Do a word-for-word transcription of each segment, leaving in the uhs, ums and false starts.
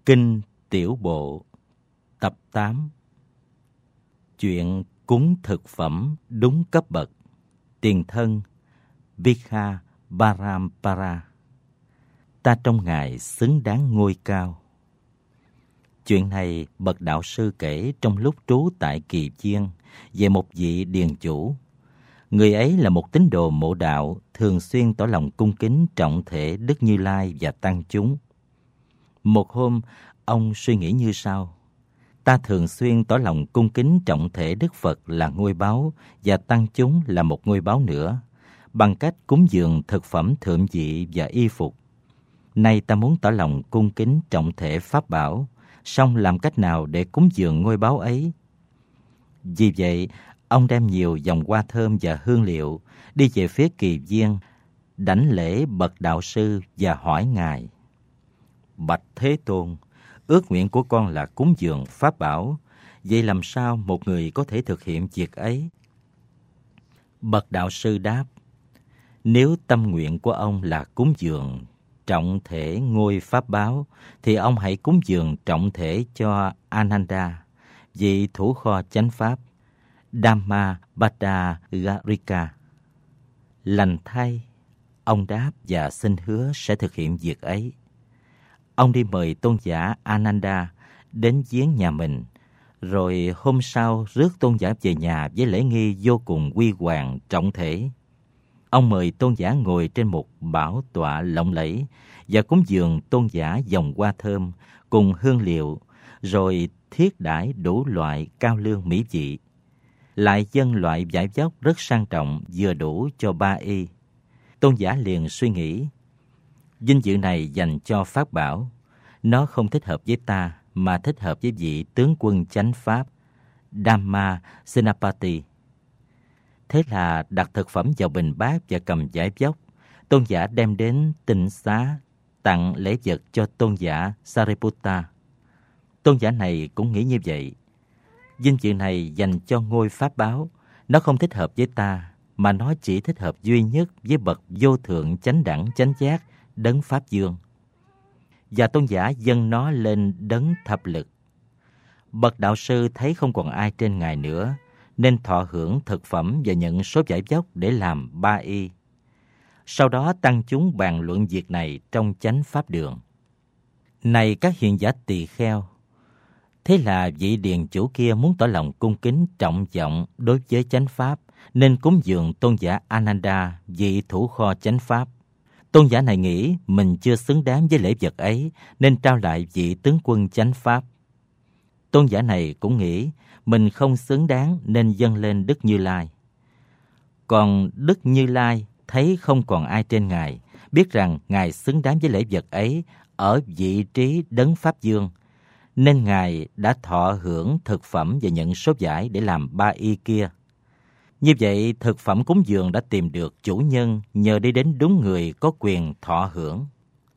Kinh Tiểu Bộ Tập tám. Chuyện cúng thực phẩm đúng cấp bậc. Tiền thân Vikha Parampara. Ta trong Ngài xứng đáng ngôi cao. Chuyện này bậc đạo sư kể trong lúc trú tại Kỳ Chiên về một vị điền chủ. Người ấy là một tín đồ mộ đạo, thường xuyên tỏ lòng cung kính trọng thể Đức Như Lai và tăng chúng. Một hôm, ông suy nghĩ như sau: ta thường xuyên tỏ lòng cung kính trọng thể Đức Phật là ngôi báu và tăng chúng là một ngôi báu nữa, bằng cách cúng dường thực phẩm thượng vị và y phục. Nay ta muốn tỏ lòng cung kính trọng thể Pháp Bảo, song làm cách nào để cúng dường ngôi báu ấy? Vì vậy, ông đem nhiều vòng hoa thơm và hương liệu đi về phía Kỳ Viên, đảnh lễ bậc đạo sư và hỏi Ngài: Bạch Thế Tôn, ước nguyện của con là cúng dường Pháp Bảo, vậy làm sao một người có thể thực hiện việc ấy? Bậc đạo sư đáp: nếu tâm nguyện của ông là cúng dường trọng thể ngôi Pháp Bảo, thì ông hãy cúng dường trọng thể cho Ananda, vị thủ kho chánh Pháp, Dhamma Bhattacharya. Lành thay, ông đáp và xin hứa sẽ thực hiện việc ấy. Ông đi mời tôn giả Ananda đến viếng nhà mình, rồi hôm sau rước tôn giả về nhà với lễ nghi vô cùng huy hoàng trọng thể. Ông mời tôn giả ngồi trên một bảo tọa lộng lẫy và cúng dường tôn giả vòng hoa thơm cùng hương liệu, rồi thiết đãi đủ loại cao lương mỹ vị. Lại dâng loại vải vóc rất sang trọng vừa đủ cho ba y. Tôn giả liền suy nghĩ: vinh dự này dành cho Pháp Bảo, nó không thích hợp với ta, mà thích hợp với vị tướng quân chánh Pháp Dhamma Senapati. Thế là đặt thực phẩm vào bình bát và cầm vải vóc, tôn giả đem đến tịnh xá tặng lễ vật cho tôn giả Sariputta. Tôn giả này cũng nghĩ như vậy: vinh dự này dành cho ngôi Pháp Bảo, nó không thích hợp với ta, mà nó chỉ thích hợp duy nhất với bậc vô thượng chánh đẳng chánh giác đấng Pháp Dương. Và tôn giả dâng nó lên đấng thập lực. Bậc đạo sư thấy không còn ai trên Ngài nữa, nên thọ hưởng thực phẩm và nhận số vải vóc để làm ba y. Sau đó tăng chúng bàn luận việc này trong chánh Pháp đường. Này các hiền giả tỳ kheo! Thế là vị điền chủ kia muốn tỏ lòng cung kính trọng vọng đối với chánh Pháp, nên cúng dường tôn giả Ananda, vị thủ kho chánh Pháp. Tôn giả này nghĩ mình chưa xứng đáng với lễ vật ấy, nên trao lại vị tướng quân chánh Pháp. Tôn giả này cũng nghĩ mình không xứng đáng, nên dâng lên Đức Như Lai. Còn Đức Như Lai thấy không còn ai trên Ngài, biết rằng Ngài xứng đáng với lễ vật ấy ở vị trí đấng Pháp Dương, nên Ngài đã thọ hưởng thực phẩm và nhận số vải để làm ba y kia. Như vậy, thực phẩm cúng dường đã tìm được chủ nhân nhờ đi đến đúng người có quyền thọ hưởng.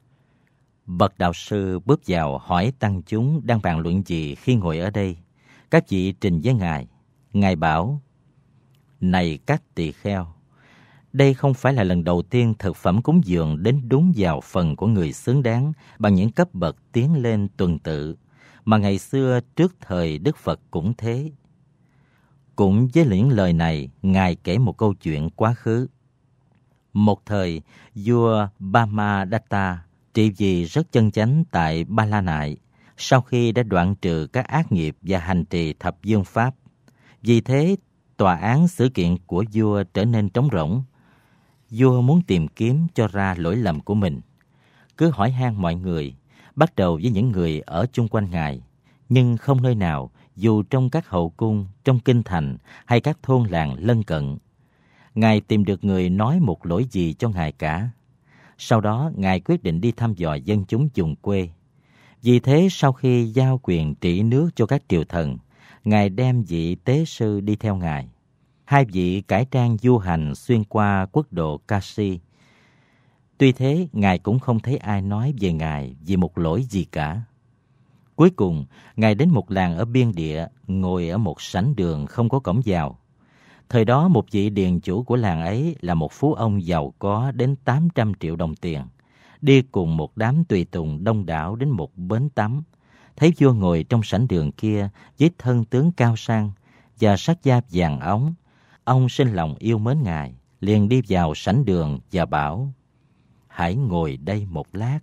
Bậc đạo sư bước vào hỏi tăng chúng đang bàn luận gì khi ngồi ở đây. Các vị trình với Ngài. Ngài bảo: này các tỳ kheo, đây không phải là lần đầu tiên thực phẩm cúng dường đến đúng vào phần của người xứng đáng bằng những cấp bậc tiến lên tuần tự, mà ngày xưa trước thời Đức Phật cũng thế. Cũng với những lời này, Ngài kể một câu chuyện quá khứ. Một thời, vua Brahmadatta trị vì rất chân chánh tại Ba La Nại, sau khi đã đoạn trừ các ác nghiệp và hành trì thập dương pháp. Vì thế, tòa án xử kiện của vua trở nên trống rỗng. Vua muốn tìm kiếm cho ra lỗi lầm của mình, cứ hỏi han mọi người, bắt đầu với những người ở chung quanh Ngài, nhưng không nơi nào, dù trong các hậu cung, trong kinh thành hay các thôn làng lân cận, Ngài tìm được người nói một lỗi gì cho Ngài cả. Sau đó, Ngài quyết định đi thăm dò dân chúng vùng quê. Vì thế, sau khi giao quyền trị nước cho các triều thần, Ngài đem vị tế sư đi theo Ngài. Hai vị cải trang du hành xuyên qua quốc độ Kashi. Tuy thế, Ngài cũng không thấy ai nói về Ngài vì một lỗi gì cả. Cuối cùng, Ngài đến một làng ở biên địa, ngồi ở một sảnh đường không có cổng vào. Thời đó, một vị điền chủ của làng ấy là một phú ông giàu có đến tám trăm triệu đồng tiền, đi cùng một đám tùy tùng đông đảo đến một bến tắm, thấy vua ngồi trong sảnh đường kia với thân tướng cao sang và sắc da vàng óng, ông sinh lòng yêu mến ngài, liền đi vào sảnh đường và bảo: hãy ngồi đây một lát.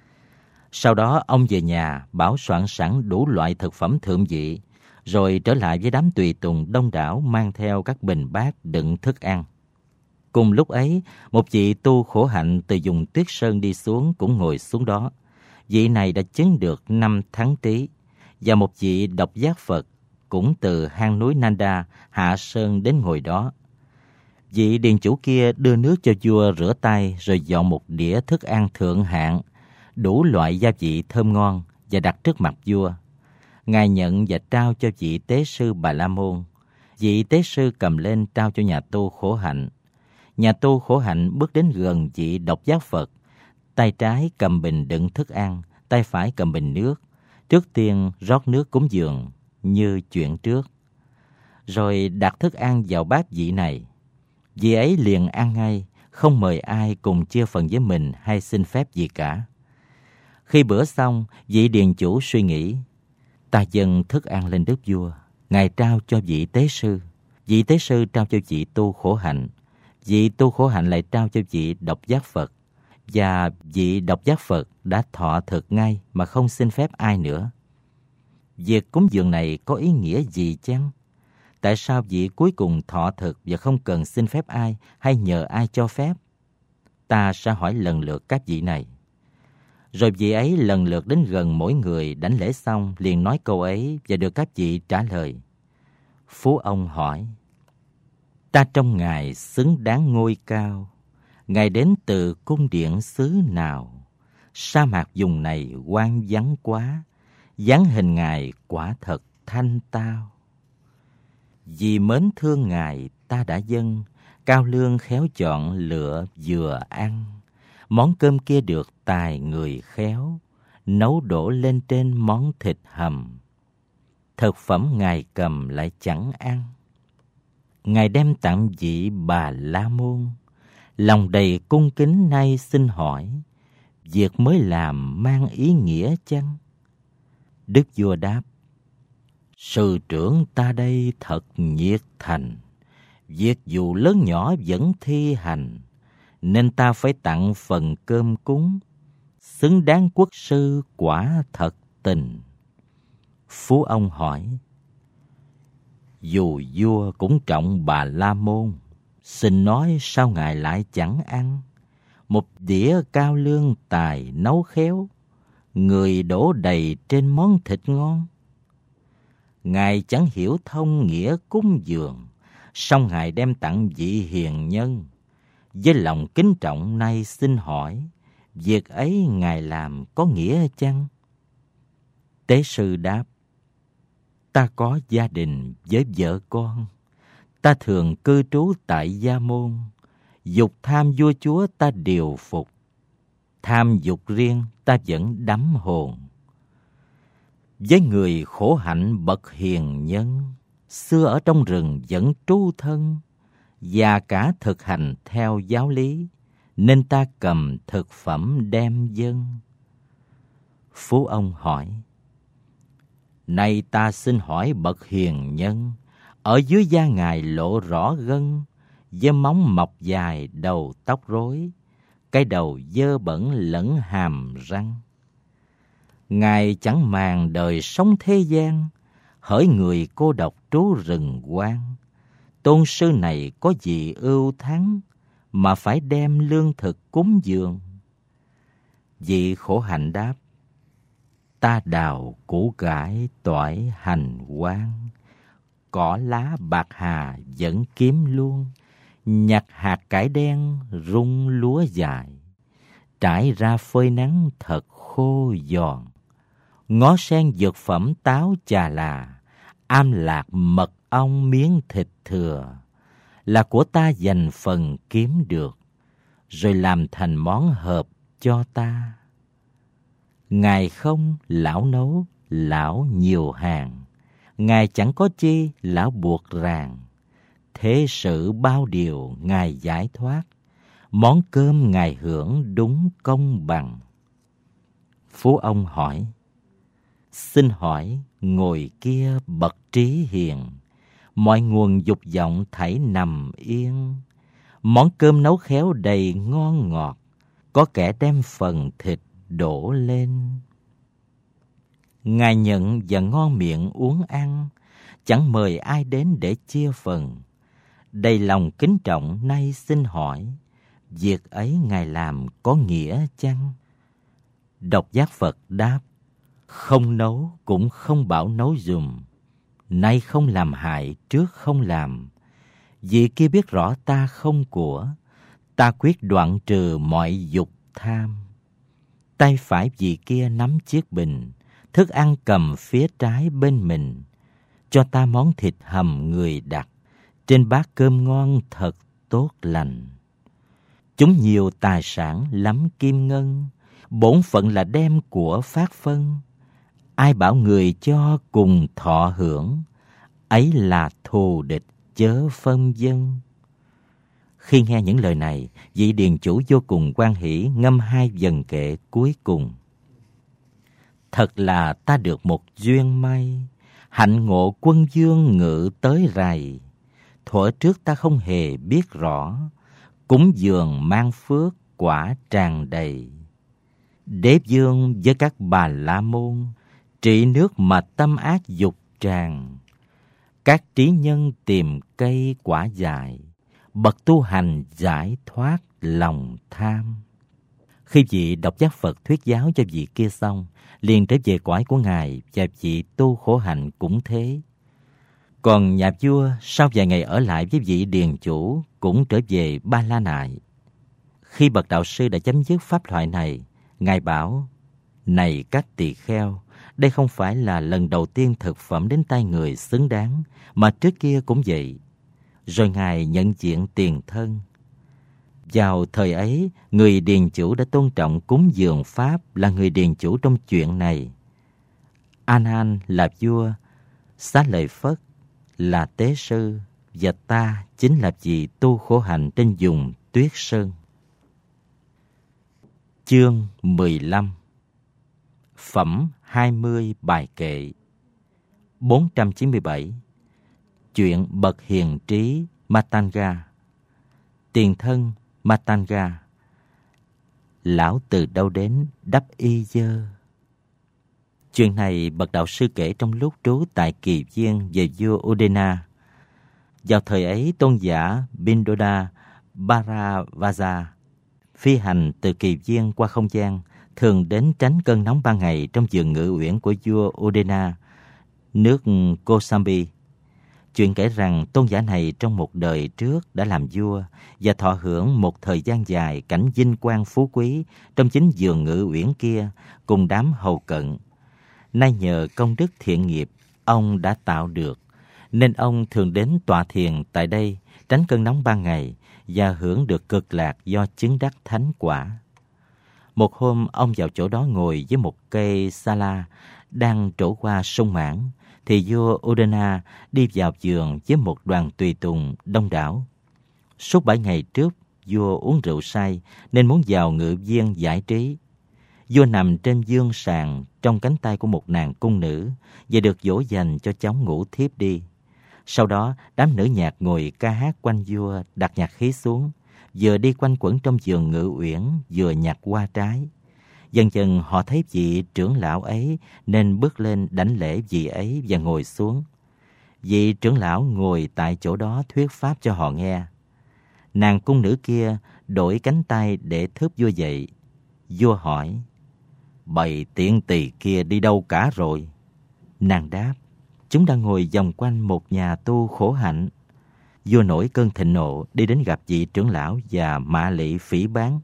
Sau đó ông về nhà bảo soạn sẵn đủ loại thực phẩm thượng vị, rồi trở lại với đám tùy tùng đông đảo mang theo các bình bát đựng thức ăn. Cùng lúc ấy, một vị tu khổ hạnh từ vùng Tuyết Sơn đi xuống cũng ngồi xuống đó. Vị này đã chứng được năm tháng trí, và một vị độc giác Phật cũng từ hang núi Nanda hạ sơn đến ngồi đó. Vị điền chủ kia đưa nước cho vua rửa tay, rồi dọn một đĩa thức ăn thượng hạng, đủ loại gia vị thơm ngon và đặt trước mặt vua. Ngài nhận và trao cho vị tế sư Bà La Môn. Vị tế sư cầm lên trao cho nhà tu khổ hạnh. Nhà tu khổ hạnh bước đến gần vị độc giác Phật, tay trái cầm bình đựng thức ăn, tay phải cầm bình nước. Trước tiên rót nước cúng dường như chuyện trước, rồi đặt thức ăn vào bát vị này. Vị ấy liền ăn ngay, không mời ai cùng chia phần với mình hay xin phép gì cả. Khi bữa xong, vị điền chủ suy nghĩ: ta dâng thức ăn lên đức vua, ngài trao cho vị tế sư, vị tế sư trao cho vị tu khổ hạnh, vị tu khổ hạnh lại trao cho vị độc giác Phật, và vị độc giác Phật đã thọ thực ngay mà không xin phép ai nữa. Việc cúng dường này có ý nghĩa gì chăng? Tại sao vị cuối cùng thọ thực và không cần xin phép ai hay nhờ ai cho phép? Ta sẽ hỏi lần lượt các vị này. Rồi vị ấy lần lượt đến gần mỗi người, đảnh lễ xong liền nói câu ấy và được các vị trả lời. Phú ông hỏi: ta trong ngài xứng đáng ngôi cao, ngài đến từ cung điện xứ nào? Sa mạc vùng này hoang vắng quá, dáng hình ngài quả thật thanh tao. Vì mến thương ngài ta đã dâng, cao lương khéo chọn lựa vừa ăn. Món cơm kia được tài người khéo, nấu đổ lên trên món thịt hầm. Thực phẩm ngài cầm lại chẳng ăn. Ngài đem tặng vị Bà La Môn, lòng đầy cung kính nay xin hỏi, việc mới làm mang ý nghĩa chăng? Đức vua đáp: sư trưởng ta đây thật nhiệt thành, việc dù lớn nhỏ vẫn thi hành, nên ta phải tặng phần cơm cúng, xứng đáng quốc sư quả thật tình. Phú ông hỏi: dù vua cũng trọng Bà La Môn, xin nói sao ngài lại chẳng ăn? Một đĩa cao lương tài nấu khéo, người đổ đầy trên món thịt ngon. Ngài chẳng hiểu thông nghĩa cúng dường, song ngài đem tặng vị hiền nhân. Với lòng kính trọng nay xin hỏi, việc ấy ngài làm có nghĩa chăng? Tế sư đáp: ta có gia đình với vợ con, ta thường cư trú tại gia môn. Dục tham vua chúa ta điều phục, tham dục riêng ta vẫn đắm hồn. Với người khổ hạnh bậc hiền nhân, xưa ở trong rừng vẫn trú thân, và cả thực hành theo giáo lý, nên ta cầm thực phẩm đem dâng. Phú ông hỏi: nay ta xin hỏi bậc hiền nhân, ở dưới da ngài lộ rõ gân, với móng mọc dài đầu tóc rối, cái đầu dơ bẩn lẫn hàm răng. Ngài chẳng màng đời sống thế gian, hỡi người cô độc trú rừng hoang. Tôn sư này có gì ưu thắng, mà phải đem lương thực cúng dường? Vị khổ hạnh đáp: ta đào củ cải tỏi hành hoa, cỏ lá bạc hà vẫn kiếm luôn. Nhặt hạt cải đen rung lúa dài, trải ra phơi nắng thật khô giòn. Ngó sen dược phẩm táo chà là, am lạc mật ong miếng thịt thừa, là của ta dành phần kiếm được, rồi làm thành món hợp cho ta. Ngài không lão nấu, lão nhiều hàng, ngài chẳng có chi lão buộc ràng. Thế sự bao điều ngài giải thoát, món cơm ngài hưởng đúng công bằng. Phú ông hỏi: Xin hỏi ngồi kia bậc trí hiền, mọi nguồn dục vọng thảy nằm yên. Món cơm nấu khéo đầy ngon ngọt, có kẻ đem phần thịt đổ lên. Ngài nhận và ngon miệng uống ăn, chẳng mời ai đến để chia phần. Đầy lòng kính trọng nay xin hỏi, việc ấy Ngài làm có nghĩa chăng? Độc giác Phật đáp, không nấu cũng không bảo nấu dùm. Nay không làm hại trước không làm. Vì kia biết rõ ta không của, ta quyết đoạn trừ mọi dục tham. Tay phải vị kia nắm chiếc bình, thức ăn cầm phía trái bên mình. Cho ta món thịt hầm người đặt, trên bát cơm ngon thật tốt lành. Chúng nhiều tài sản lắm kim ngân, bổn phận là đem của phát phân. Ai bảo người cho cùng thọ hưởng, ấy là thù địch chớ phân dân. Khi nghe những lời này, vị điền chủ vô cùng hoan hỷ ngâm hai vần kệ cuối cùng. Thật là ta được một duyên may, hạnh ngộ quân vương ngự tới rày. Thuở trước ta không hề biết rõ, cúng dường mang phước quả tràn đầy. Đế vương với các bà la môn, trị nước mà tâm ác dục tràn. Các trí nhân tìm cây quả dại, bậc tu hành giải thoát lòng tham. Khi vị độc giác Phật thuyết giáo cho vị kia xong, liền trở về cõi của Ngài, và vị tu khổ hạnh cũng thế. Còn nhà vua sau vài ngày ở lại với vị điền chủ cũng trở về Ba La Nại. Khi bậc đạo sư đã chấm dứt pháp thoại này, Ngài bảo, này các tỳ kheo, đây không phải là lần đầu tiên thực phẩm đến tay người xứng đáng, mà trước kia cũng vậy. Rồi Ngài nhận diện tiền thân. Vào thời ấy, người điền chủ đã tôn trọng cúng dường Pháp là người điền chủ trong chuyện này. A Nan là vua, Xá Lợi Phất là tế sư, và ta chính là vị tu khổ hạnh trên vùng Tuyết Sơn. Chương mười lăm. Phẩm hai mươi bài kệ. Bốn trăm chín mươi bảy. Chuyện bậc hiền trí Matanga. Tiền thân Matanga. Lão từ đâu đến đắp y dơ. Chuyện này bậc đạo sư kể trong lúc trú tại Kỳ Viên về vua Udena. Vào thời ấy, tôn giả Bindoda Bharavaja phi hành từ Kỳ Viên qua không gian, thường đến tránh cơn nóng ban ngày trong vườn ngự uyển của vua Udena, nước Kosambi. Chuyện kể rằng tôn giả này trong một đời trước đã làm vua và thọ hưởng một thời gian dài cảnh vinh quang phú quý trong chính vườn ngự uyển kia cùng đám hầu cận. Nay nhờ công đức thiện nghiệp ông đã tạo được, nên ông thường đến tọa thiền tại đây tránh cơn nóng ban ngày và hưởng được cực lạc do chứng đắc thánh quả. Một hôm ông vào chỗ đó ngồi với một cây sa la đang trổ qua sông Mãn, thì vua Udena đi vào vườn với một đoàn tùy tùng đông đảo. Suốt bảy ngày trước, vua uống rượu say nên muốn vào ngự viên giải trí. Vua nằm trên giường sàn trong cánh tay của một nàng cung nữ và được dỗ dành cho cháu ngủ thiếp đi. Sau đó, đám nữ nhạc ngồi ca hát quanh vua, đặt nhạc khí xuống, vừa đi quanh quẩn trong vườn ngự uyển, vừa nhặt hoa trái. Dần dần họ thấy vị trưởng lão ấy nên bước lên đảnh lễ vị ấy và ngồi xuống. Vị trưởng lão ngồi tại chỗ đó thuyết pháp cho họ nghe. Nàng cung nữ kia đổi cánh tay để thớp vua dậy. Vua hỏi, bầy tiện tỳ kia đi đâu cả rồi? Nàng đáp, chúng đang ngồi vòng quanh một nhà tu khổ hạnh. Vua nổi cơn thịnh nộ, đi đến gặp vị trưởng lão và mạ lị phỉ báng.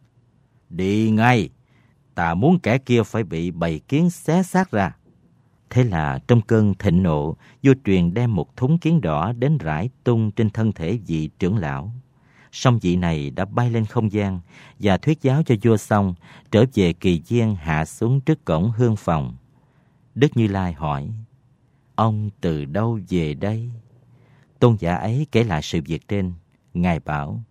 Đi ngay, ta muốn kẻ kia phải bị bầy kiến xé xác ra. Thế là trong cơn thịnh nộ, vua truyền đem một thúng kiến đỏ đến rải tung trên thân thể vị trưởng lão. Song vị này đã bay lên không gian và thuyết giáo cho vua xong, trở về Kỳ Viên hạ xuống trước cổng hương phòng. Đức Như Lai hỏi, ông từ đâu về đây? Tôn giả ấy kể lại sự việc trên. Ngài bảo,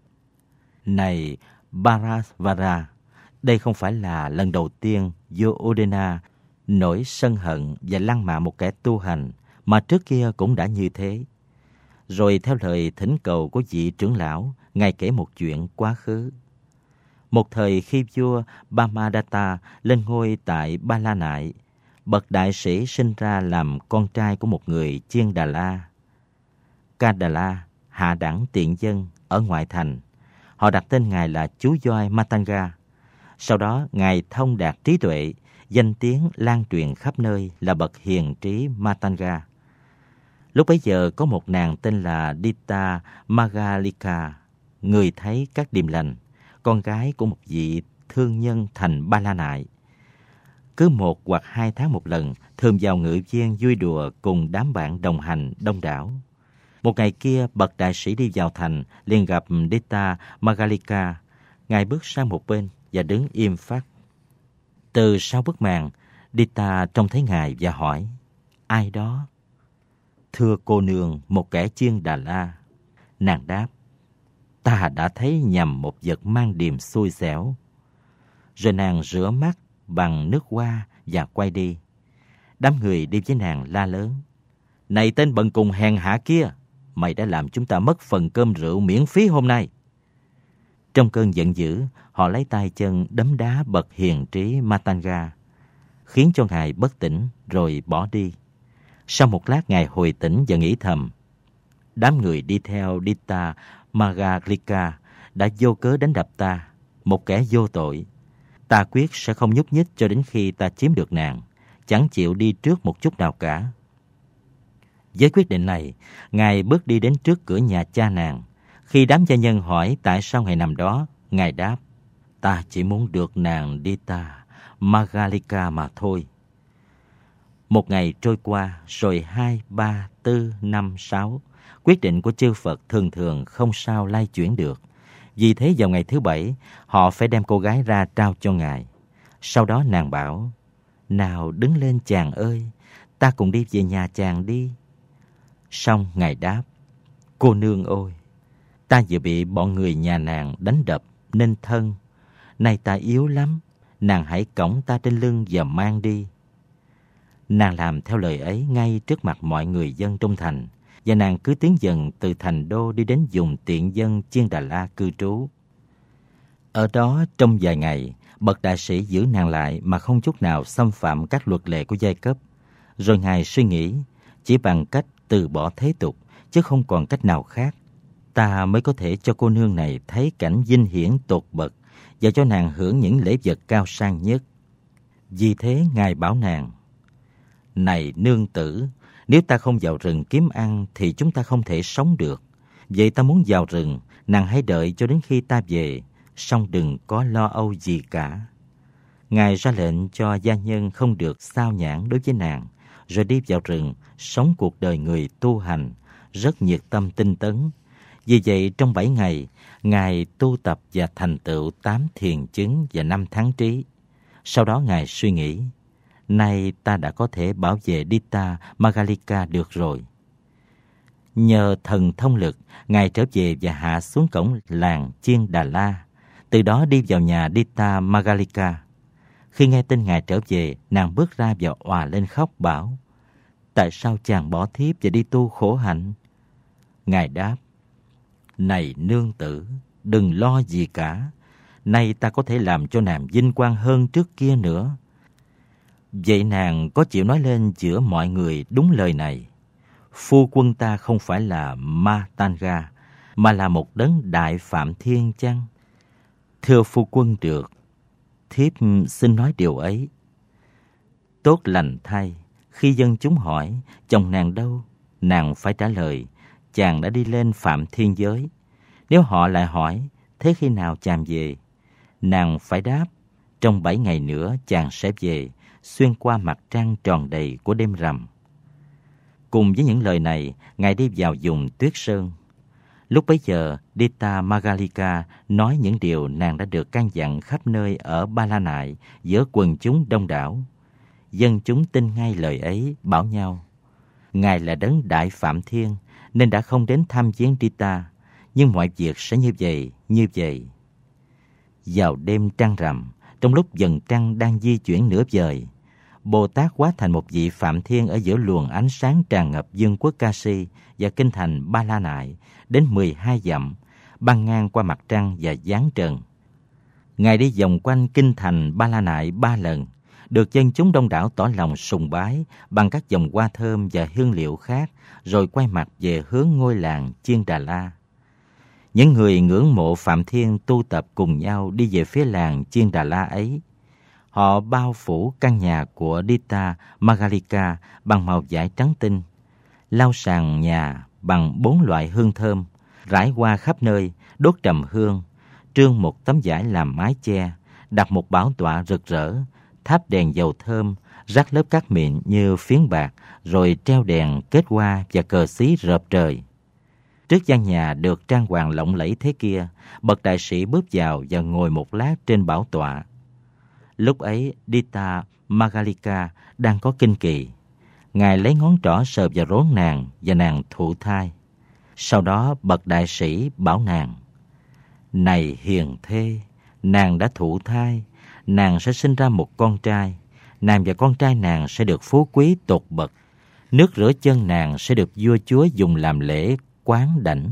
này Bharavara, đây không phải là lần đầu tiên vua Udena nỗi sân hận và lăng mạ một kẻ tu hành mà trước kia cũng đã như thế. Rồi theo lời thỉnh cầu của vị trưởng lão, Ngài kể một chuyện quá khứ. Một thời khi vua Brahmadatta lên ngôi tại Ba La Nại, bậc đại sĩ sinh ra làm con trai của một người Chiên Đà La. Ca Đà La, hạ đẳng tiện dân ở ngoại thành. Họ đặt tên Ngài là chú voi Matanga. Sau đó, Ngài thông đạt trí tuệ, danh tiếng lan truyền khắp nơi là bậc hiền trí Matanga. Lúc bấy giờ có một nàng tên là Dita Magalika, người thấy các điềm lành, con gái của một vị thương nhân thành Ba La Nại. Cứ một hoặc hai tháng một lần, thường vào ngự viên vui đùa cùng đám bạn đồng hành đông đảo. Một ngày kia, bậc đại sĩ đi vào thành, liền gặp Dita Magalika. Ngài bước sang một bên và đứng im phắt. Từ sau bức màn, Dita trông thấy Ngài và hỏi, ai đó? Thưa cô nương, một kẻ Chiên Đà La. Nàng đáp, ta đã thấy nhầm một vật mang điềm xui xẻo. Rồi nàng rửa mắt bằng nước hoa và quay đi. Đám người đi với nàng la lớn, này tên bần cùng hèn hạ kia, mày đã làm chúng ta mất phần cơm rượu miễn phí hôm nay. Trong cơn giận dữ, họ lấy tay chân đấm đá bậc hiền trí Matanga, khiến cho Ngài bất tỉnh rồi bỏ đi. Sau một lát, Ngài hồi tỉnh và nghĩ thầm, đám người đi theo Dita Magalika đã vô cớ đánh đập ta, một kẻ vô tội. Ta quyết sẽ không nhúc nhích cho đến khi ta chiếm được nàng, chẳng chịu đi trước một chút nào cả. Với quyết định này, Ngài bước đi đến trước cửa nhà cha nàng. Khi đám gia nhân hỏi tại sao Ngài nằm đó, Ngài đáp, ta chỉ muốn được nàng Dita Magalika mà thôi. Một ngày trôi qua, rồi hai, ba, tư, năm, sáu. Quyết định của chư Phật thường thường không sao lay chuyển được. Vì thế vào ngày thứ bảy, họ phải đem cô gái ra trao cho Ngài. Sau đó nàng bảo, nào đứng lên chàng ơi, ta cùng đi về nhà chàng đi. Xong Ngài đáp, cô nương ơi, ta vừa bị bọn người nhà nàng đánh đập nên thân. Nay ta yếu lắm, nàng hãy cõng ta trên lưng và mang đi. Nàng làm theo lời ấy ngay trước mặt mọi người dân trong thành, và nàng cứ tiến dần từ thành đô đi đến vùng tiện dân Chiên Đà La cư trú. Ở đó trong vài ngày, bậc đại sĩ giữ nàng lại mà không chút nào xâm phạm các luật lệ của giai cấp. Rồi Ngài suy nghĩ, chỉ bằng cách từ bỏ thế tục, chứ không còn cách nào khác, ta mới có thể cho cô nương này thấy cảnh vinh hiển tột bậc và cho nàng hưởng những lễ vật cao sang nhất. Vì thế Ngài bảo nàng, này nương tử, nếu ta không vào rừng kiếm ăn thì chúng ta không thể sống được. Vậy ta muốn vào rừng, nàng hãy đợi cho đến khi ta về, song đừng có lo âu gì cả. Ngài ra lệnh cho gia nhân không được xao nhãng đối với nàng, rồi đi vào rừng, sống cuộc đời người tu hành, rất nhiệt tâm tinh tấn. Vì vậy trong bảy ngày, Ngài tu tập và thành tựu tám thiền chứng và năm thắng trí. Sau đó Ngài suy nghĩ, nay ta đã có thể bảo vệ Dita Magalika được rồi. Nhờ thần thông lực, Ngài trở về và hạ xuống cổng làng Chiên Đà La, từ đó đi vào nhà Dita Magalika. Khi nghe tin Ngài trở về, nàng bước ra và òa lên khóc bảo, tại sao chàng bỏ thiếp và đi tu khổ hạnh? Ngài đáp, này nương tử, đừng lo gì cả. Nay ta có thể làm cho nàng vinh quang hơn trước kia nữa. Vậy nàng có chịu nói lên giữa mọi người đúng lời này? Phu quân ta không phải là Matanga, mà là một đấng đại phạm thiên chăng? Thưa phu quân được, thiếp xin nói điều ấy. Tốt lành thay, khi dân chúng hỏi, chồng nàng đâu? Nàng phải trả lời, chàng đã đi lên phạm thiên giới. Nếu họ lại hỏi, thế khi nào chàng về? Nàng phải đáp, trong bảy ngày nữa chàng sẽ về, xuyên qua mặt trăng tròn đầy của đêm rằm. Cùng với những lời này, Ngài đi vào vùng tuyết sơn. Lúc bấy giờ, Dita Magalika nói những điều nàng đã được căn dặn khắp nơi ở Ba La Nại giữa quần chúng đông đảo. Dân chúng tin ngay lời ấy, bảo nhau, Ngài là đấng đại phạm thiên, nên đã không đến thăm viếng Dita, nhưng mọi việc sẽ như vậy, như vậy. Vào đêm trăng rằm, trong lúc dần trăng đang di chuyển nửa vời, Bồ Tát hóa thành một vị Phạm Thiên ở giữa luồng ánh sáng tràn ngập vương quốc Kashi và kinh thành Ba La Nại đến mười hai dặm, băng ngang qua mặt trăng và giáng trần. Ngài đi vòng quanh kinh thành Ba La Nại ba lần, được dân chúng đông đảo tỏ lòng sùng bái bằng các vòng hoa thơm và hương liệu khác, rồi quay mặt về hướng ngôi làng Chiên Đà La. Những người ngưỡng mộ Phạm Thiên tu tập cùng nhau đi về phía làng Chiên Đà La ấy. Họ bao phủ căn nhà của Dita Magalika bằng màu vải trắng tinh, lau sàn nhà bằng bốn loại hương thơm, rải hoa khắp nơi, đốt trầm hương, trương một tấm vải làm mái che, đặt một bảo tọa rực rỡ, thắp đèn dầu thơm, rắc lớp cát mịn như phiến bạc, rồi treo đèn kết hoa và cờ xí rợp trời. Trước gian nhà được trang hoàng lộng lẫy thế kia, bậc đại sĩ bước vào và ngồi một lát trên bảo tọa. Lúc ấy, Dita Magalika đang có kinh kỳ. Ngài lấy ngón trỏ sờ vào rốn nàng và nàng thụ thai. Sau đó bậc đại sĩ bảo nàng: "Này hiền thê, nàng đã thụ thai, nàng sẽ sinh ra một con trai. Nàng và con trai nàng sẽ được phú quý tột bậc. Nước rửa chân nàng sẽ được vua chúa dùng làm lễ quán đảnh,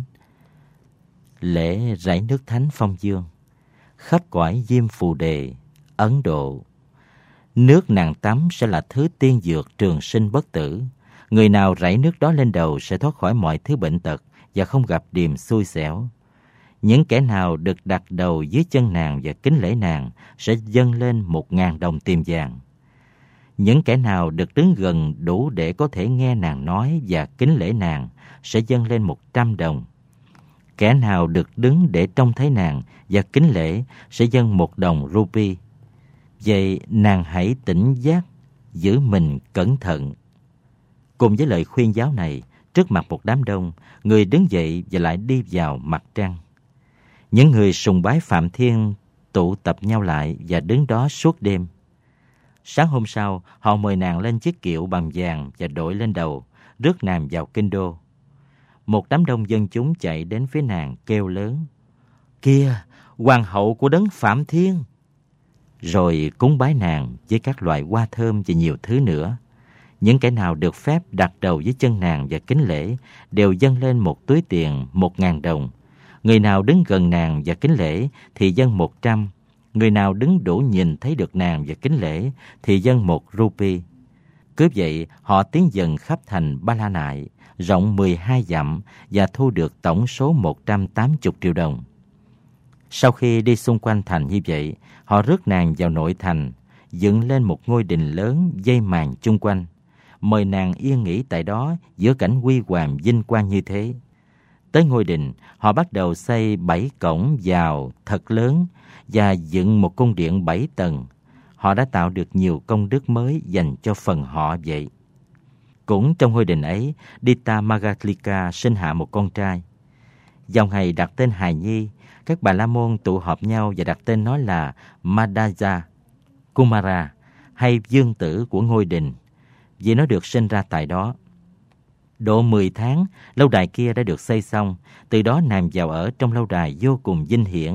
lễ rải nước thánh phong dương, khắp cõi Diêm Phù Đề, Ấn Độ. Nước nàng tắm sẽ là thứ tiên dược trường sinh bất tử. Người nào rải nước đó lên đầu sẽ thoát khỏi mọi thứ bệnh tật và không gặp điềm xui xẻo. Những kẻ nào được đặt đầu dưới chân nàng và kính lễ nàng sẽ dâng lên một ngàn đồng tiền vàng. Những kẻ nào được đứng gần đủ để có thể nghe nàng nói và kính lễ nàng sẽ dâng lên một trăm đồng. Kẻ nào được đứng để trông thấy nàng và kính lễ sẽ dâng một đồng rupee. Vậy nàng hãy tỉnh giác, giữ mình cẩn thận." Cùng với lời khuyên giáo này, trước mặt một đám đông, người đứng dậy và lại đi vào mặt trăng. Những người sùng bái Phạm Thiên tụ tập nhau lại và đứng đó suốt đêm. Sáng hôm sau, họ mời nàng lên chiếc kiệu bằng vàng và đội lên đầu, rước nàng vào kinh đô. Một đám đông dân chúng chạy đến phía nàng kêu lớn: "Kìa, hoàng hậu của đấng Phạm Thiên!" Rồi cúng bái nàng với các loại hoa thơm và nhiều thứ nữa. Những kẻ nào được phép đặt đầu dưới chân nàng và kính lễ đều dâng lên một túi tiền một ngàn đồng. Người nào đứng gần nàng và kính lễ thì dâng một trăm. Người nào đứng đủ nhìn thấy được nàng và kính lễ thì dâng một rupee. Cứ vậy, họ tiến dần khắp thành Ba La Nại, rộng mười hai dặm và thu được tổng số một trăm tám mươi triệu đồng. Sau khi đi xung quanh thành như vậy, họ rước nàng vào nội thành, dựng lên một ngôi đình lớn dây màn chung quanh, mời nàng yên nghỉ tại đó giữa cảnh huy hoàng vinh quang như thế. Tới ngôi đình, họ bắt đầu xây bảy cổng vào thật lớn và dựng một cung điện bảy tầng. Họ đã tạo được nhiều công đức mới dành cho phần họ vậy. Cũng trong ngôi đình ấy, Dita Magalika sinh hạ một con trai. Vào ngày đặt tên hài nhi, các Bà La Môn tụ họp nhau và đặt tên nó là Madhya Kumara, hay vương tử của ngôi đình, vì nó được sinh ra tại đó. Độ mười tháng, lâu đài kia đã được xây xong. Từ đó nàng vào ở trong lâu đài vô cùng vinh hiển,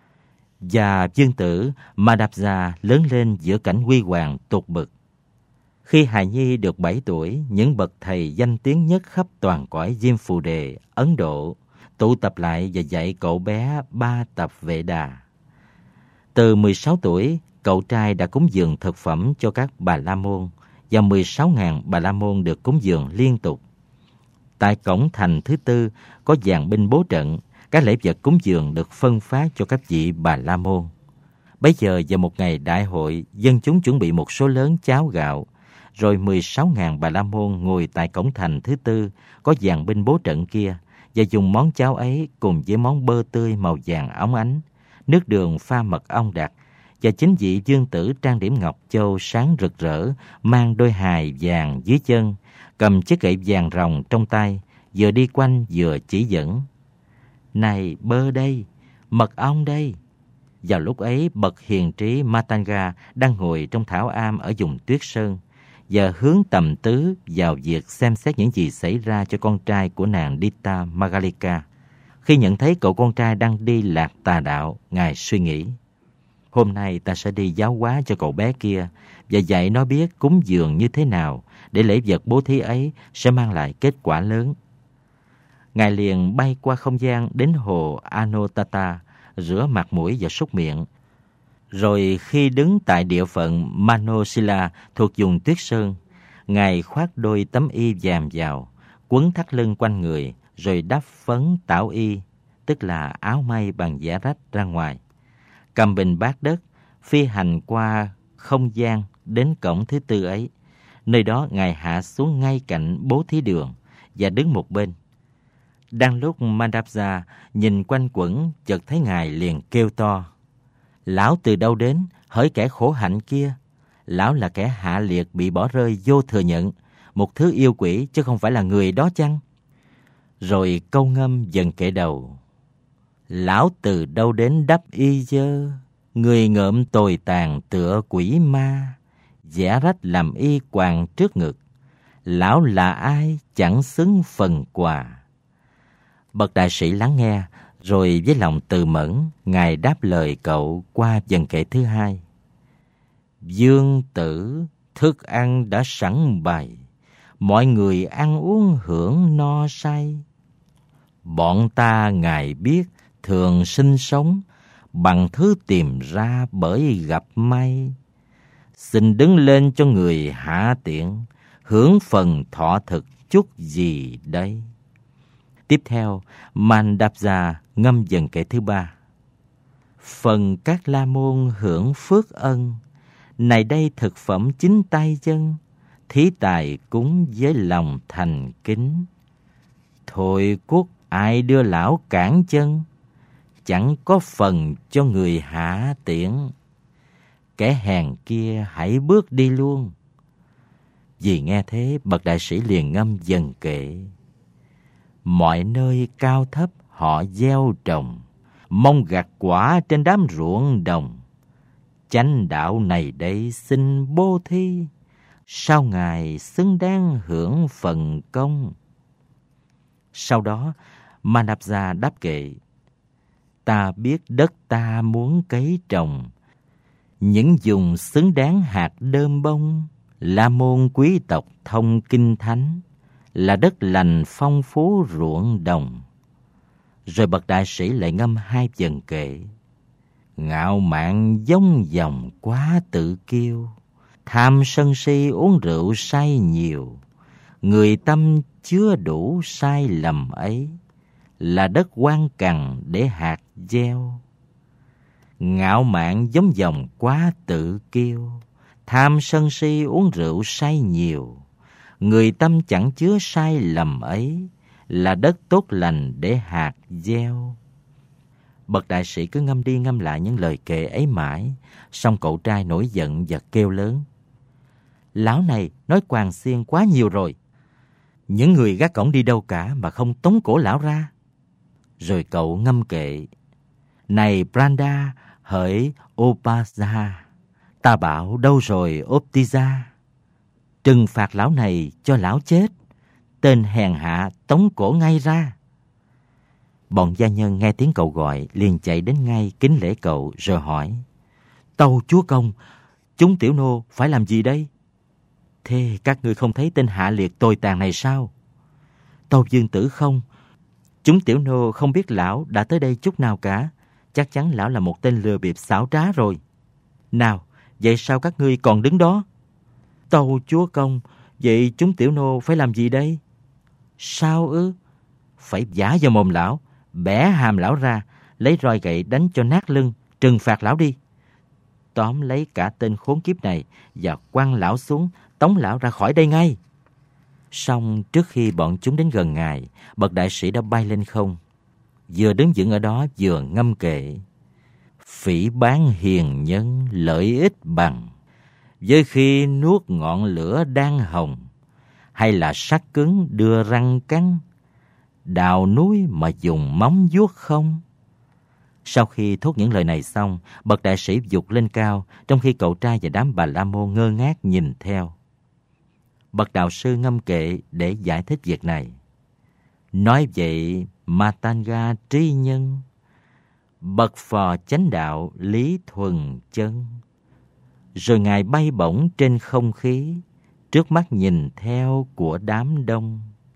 và vương tử Madhya lớn lên giữa cảnh huy hoàng tột bậc. Khi hài nhi được bảy tuổi, những bậc thầy danh tiếng nhất khắp toàn cõi Diêm Phù Đề, Ấn Độ tụ tập lại và dạy cậu bé ba tập Vệ Đà. Từ mười sáu tuổi, cậu trai đã cúng dường thực phẩm cho các Bà La Môn, và mười sáu nghìn Bà La Môn được cúng dường liên tục. Tại cổng thành thứ tư có dàn binh bố trận, các lễ vật cúng dường được phân phát cho các vị Bà La Môn. Bấy giờ vào một ngày đại hội, dân chúng chuẩn bị một số lớn cháo gạo, rồi mười sáu nghìn Bà La Môn ngồi tại cổng thành thứ tư có dàn binh bố trận kia và dùng món cháo ấy cùng với món bơ tươi màu vàng óng ánh, nước đường pha mật ong đặc, và chính vị vương tử trang điểm ngọc châu sáng rực rỡ, mang đôi hài vàng dưới chân, cầm chiếc gậy vàng ròng trong tay, vừa đi quanh vừa chỉ dẫn: "Này, bơ đây, mật ong đây." Vào lúc ấy, bậc hiền trí Matanga đang ngồi trong thảo am ở vùng Tuyết Sơn và hướng tầm tứ vào việc xem xét những gì xảy ra cho con trai của nàng Dita Magalika. Khi nhận thấy cậu con trai đang đi lạc tà đạo, ngài suy nghĩ: Hôm nay ta sẽ đi giáo hóa cho cậu bé kia và dạy nó biết cúng dường như thế nào để lễ vật bố thí ấy sẽ mang lại kết quả lớn. Ngài liền bay qua không gian đến hồ Anotata, rửa mặt mũi và súc miệng. Rồi khi đứng tại địa phận Manosila thuộc vùng Tuyết Sơn, Ngài khoác đôi tấm y vàng vào, quấn thắt lưng quanh người, rồi đắp phấn tảo y, tức là áo may bằng vải rách ra ngoài. Cầm bình bát đất, phi hành qua không gian đến cổng thứ tư ấy. Nơi đó Ngài hạ xuống ngay cạnh bố thí đường và đứng một bên. Đang lúc Mandapja nhìn quanh quẩn, chợt thấy Ngài liền kêu to: Lão từ đâu đến, hỡi kẻ khổ hạnh kia? Lão là kẻ hạ liệt bị bỏ rơi vô thừa nhận, một thứ yêu quỷ chứ không phải là người đó chăng? Rồi câu ngâm dần kể đầu: Lão từ đâu đến đắp y dơ, người ngợm tồi tàn tựa quỷ ma, vẽ rách làm y quàng trước ngực. Lão là ai chẳng xứng phần quà. Bậc đại sĩ lắng nghe, rồi với lòng từ mẫn, Ngài đáp lời cậu qua dần kệ thứ hai. Dương tử, thức ăn đã sẵn bày, mọi người ăn uống hưởng no say. Bọn ta Ngài biết thường sinh sống bằng thứ tìm ra bởi gặp may. Xin đứng lên cho người hạ tiện, hưởng phần thọ thực chút gì đây. Tiếp theo, Mandapja ngâm dần kệ thứ ba. Phần các la môn hưởng phước ân, này đây thực phẩm chính tay chân, thí tài cúng với lòng thành kính. Thôi cốt ai đưa lão cản chân, chẳng có phần cho người hạ tiện. Kẻ hèn kia hãy bước đi luôn. Vì nghe thế, bậc đại sĩ liền ngâm dần kệ. Mọi nơi cao thấp họ gieo trồng, mong gặt quả trên đám ruộng đồng. Chánh đạo này đây xin bố thí, sao Ngài xứng đáng hưởng phần công. Sau đó, Mandapja đáp kệ. Ta biết đất ta muốn cấy trồng, những vùng xứng đáng hạt đơm bông, la môn quý tộc thông kinh thánh, là đất lành phong phú ruộng đồng. Rồi bậc đại sĩ lại ngâm hai dần kệ. Ngạo mạn giống dòng quá tự kiêu, tham sân si uống rượu say nhiều. Người tâm chứa đủ sai lầm ấy, là đất quan cằn để hạt gieo. Ngạo mạn giống dòng quá tự kiêu, tham sân si uống rượu say nhiều. Người tâm chẳng chứa sai lầm ấy, là đất tốt lành để hạt gieo. Bậc đại sĩ cứ ngâm đi ngâm lại những lời kệ ấy mãi, xong cậu trai nổi giận và kêu lớn. Lão này nói quàng xiên quá nhiều rồi. Những người gác cổng đi đâu cả mà không tống cổ lão ra. Rồi cậu ngâm kệ. Này Branda, hỡi Opaza, ta bảo đâu rồi Optiza. Trừng phạt lão này cho lão chết, tên hèn hạ tống cổ ngay ra. Bọn gia nhân nghe tiếng cậu gọi liền chạy đến ngay kính lễ cậu rồi hỏi. Tâu chúa công, chúng tiểu nô phải làm gì đây? Thế các ngươi không thấy tên hạ liệt tồi tàn này sao? Tâu dương tử không. Chúng tiểu nô không biết lão đã tới đây chút nào cả. Chắc chắn lão là một tên lừa bịp xảo trá rồi. Nào, vậy sao các ngươi còn đứng đó? Tâu chúa công, vậy chúng tiểu nô phải làm gì đây? Sao ư? Phải vả vào mồm lão, bẻ hàm lão ra, lấy roi gậy đánh cho nát lưng, trừng phạt lão đi. Tóm lấy cả tên khốn kiếp này và quăng lão xuống, tống lão ra khỏi đây ngay. Xong trước khi bọn chúng đến gần Ngài, bậc đại sĩ đã bay lên không, vừa đứng vững ở đó vừa ngâm kệ. Phỉ báng hiền nhân lợi ích bằng, với khi nuốt ngọn lửa đang hồng, hay là sắt cứng đưa răng cắn, đào núi mà dùng móng vuốt không? Sau khi thốt những lời này xong, bậc đại sĩ vụt lên cao, trong khi cậu trai và đám bà la môn ngơ ngác nhìn theo. Bậc đạo sư ngâm kệ để giải thích việc này. Nói vậy Matanga trí nhân, bậc phò chánh đạo Lý Thuần Chân. Rồi Ngài bay bổng trên không khí, trước mắt nhìn theo của đám đông.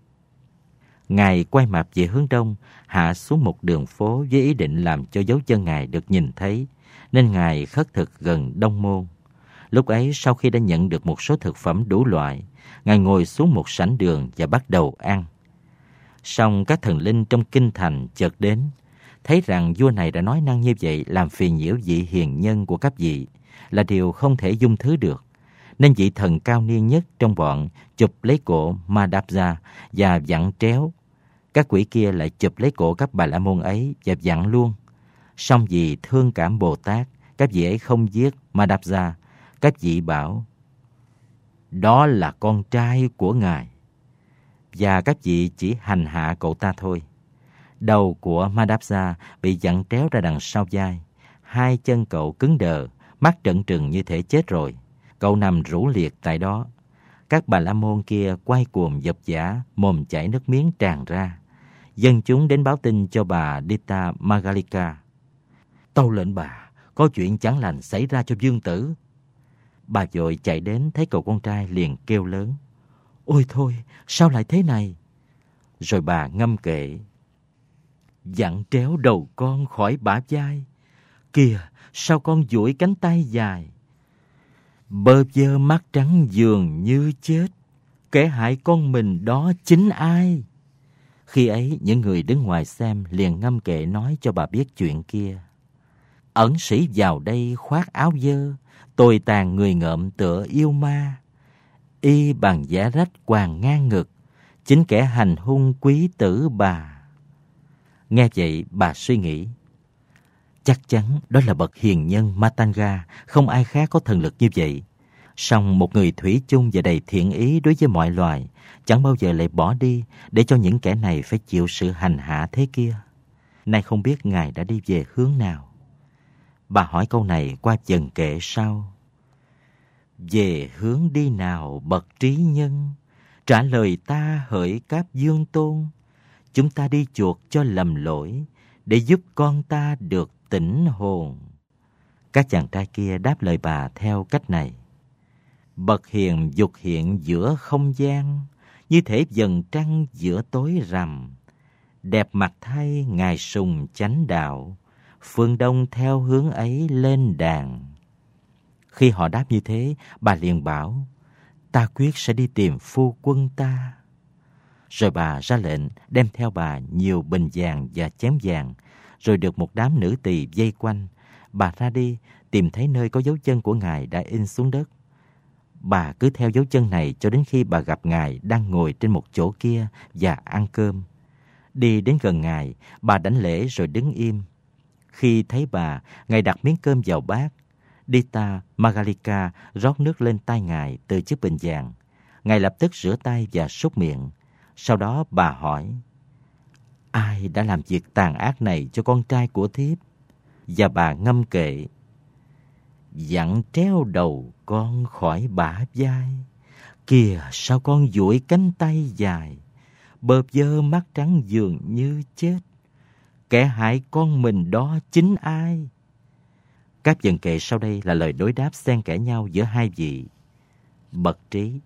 Ngài quay mặt về hướng đông, hạ xuống một đường phố với ý định làm cho dấu chân Ngài được nhìn thấy, nên Ngài khất thực gần Đông Môn. Lúc ấy, sau khi đã nhận được một số thực phẩm đủ loại, Ngài ngồi xuống một sảnh đường và bắt đầu ăn. Song các thần linh trong kinh thành chợt đến, thấy rằng vua này đã nói năng như vậy làm phiền nhiễu vị hiền nhân của các vị, là điều không thể dung thứ được. Nên vị thần cao niên nhất trong bọn chụp lấy cổ Madhava và vặn tréo. Các quỷ kia lại chụp lấy cổ các Bà La Môn ấy và vặn luôn. Song vì thương cảm Bồ Tát, các vị ấy không giết Madhava. Các vị bảo, đó là con trai của Ngài. Và các vị chỉ hành hạ cậu ta thôi. Đầu của Madhava bị vặn tréo ra đằng sau vai. Hai chân cậu cứng đờ, mắt trợn trừng như thể chết rồi. Cậu nằm rũ liệt tại đó. Các Bà La Môn kia quay cuồng dập dã, mồm chảy nước miếng tràn ra. Dân chúng đến báo tin cho bà Dita Magalika. Tâu lệnh bà, có chuyện chẳng lành xảy ra cho vương tử. Bà vội chạy đến thấy cậu con trai liền kêu lớn, ôi thôi, sao lại thế này? Rồi bà ngâm kệ, vặn tréo đầu con khỏi bả vai, kìa sao con duỗi cánh tay dài, bơ vơ mắt trắng dường như chết, kẻ hại con mình đó chính ai? Khi ấy những người đứng ngoài xem liền ngâm kệ nói cho bà biết chuyện kia. Ẩn sĩ vào đây khoác áo dơ, tồi tàn người ngợm tựa yêu ma, y bằng giả rách quàng ngang ngực, chính kẻ hành hung quý tử bà. Nghe vậy bà suy nghĩ, chắc chắn đó là bậc hiền nhân Matanga, không ai khác có thần lực như vậy. Song một người thủy chung và đầy thiện ý đối với mọi loài, chẳng bao giờ lại bỏ đi để cho những kẻ này phải chịu sự hành hạ thế kia. Nay không biết Ngài đã đi về hướng nào. Bà hỏi câu này qua dần kệ sau. Về hướng đi nào bậc trí nhân, trả lời ta hỡi Cáp Dương Tôn. Chúng ta đi chuộc cho lầm lỗi, để giúp con ta được tỉnh hồn. Các chàng trai kia đáp lời bà theo cách này. Bậc hiền dục hiện giữa không gian, như thể dần trăng giữa tối rằm. Đẹp mặt thay Ngài sùng chánh đạo, phương đông theo hướng ấy lên đàn. Khi họ đáp như thế, bà liền bảo, ta quyết sẽ đi tìm phu quân ta. Rồi bà ra lệnh đem theo bà nhiều bình vàng và chén vàng, rồi được một đám nữ tỳ vây quanh. Bà ra đi, tìm thấy nơi có dấu chân của Ngài đã in xuống đất. Bà cứ theo dấu chân này cho đến khi bà gặp Ngài đang ngồi trên một chỗ kia và ăn cơm. Đi đến gần Ngài, bà đảnh lễ rồi đứng im. Khi thấy bà, Ngài đặt miếng cơm vào bát. Dita Magalika rót nước lên tay Ngài từ chiếc bình vàng. Ngài lập tức rửa tay và súc miệng. Sau đó bà hỏi, ai đã làm việc tàn ác này cho con trai của thiếp? Và bà ngâm kệ, vặn tréo đầu con khỏi bả vai, kìa sao con duỗi cánh tay dài, bơ vơ mắt trắng dường như chết, kẻ hại con mình đó chính ai? Các dần kệ sau đây là lời đối đáp xen kẽ nhau giữa hai vị. Bậc trí,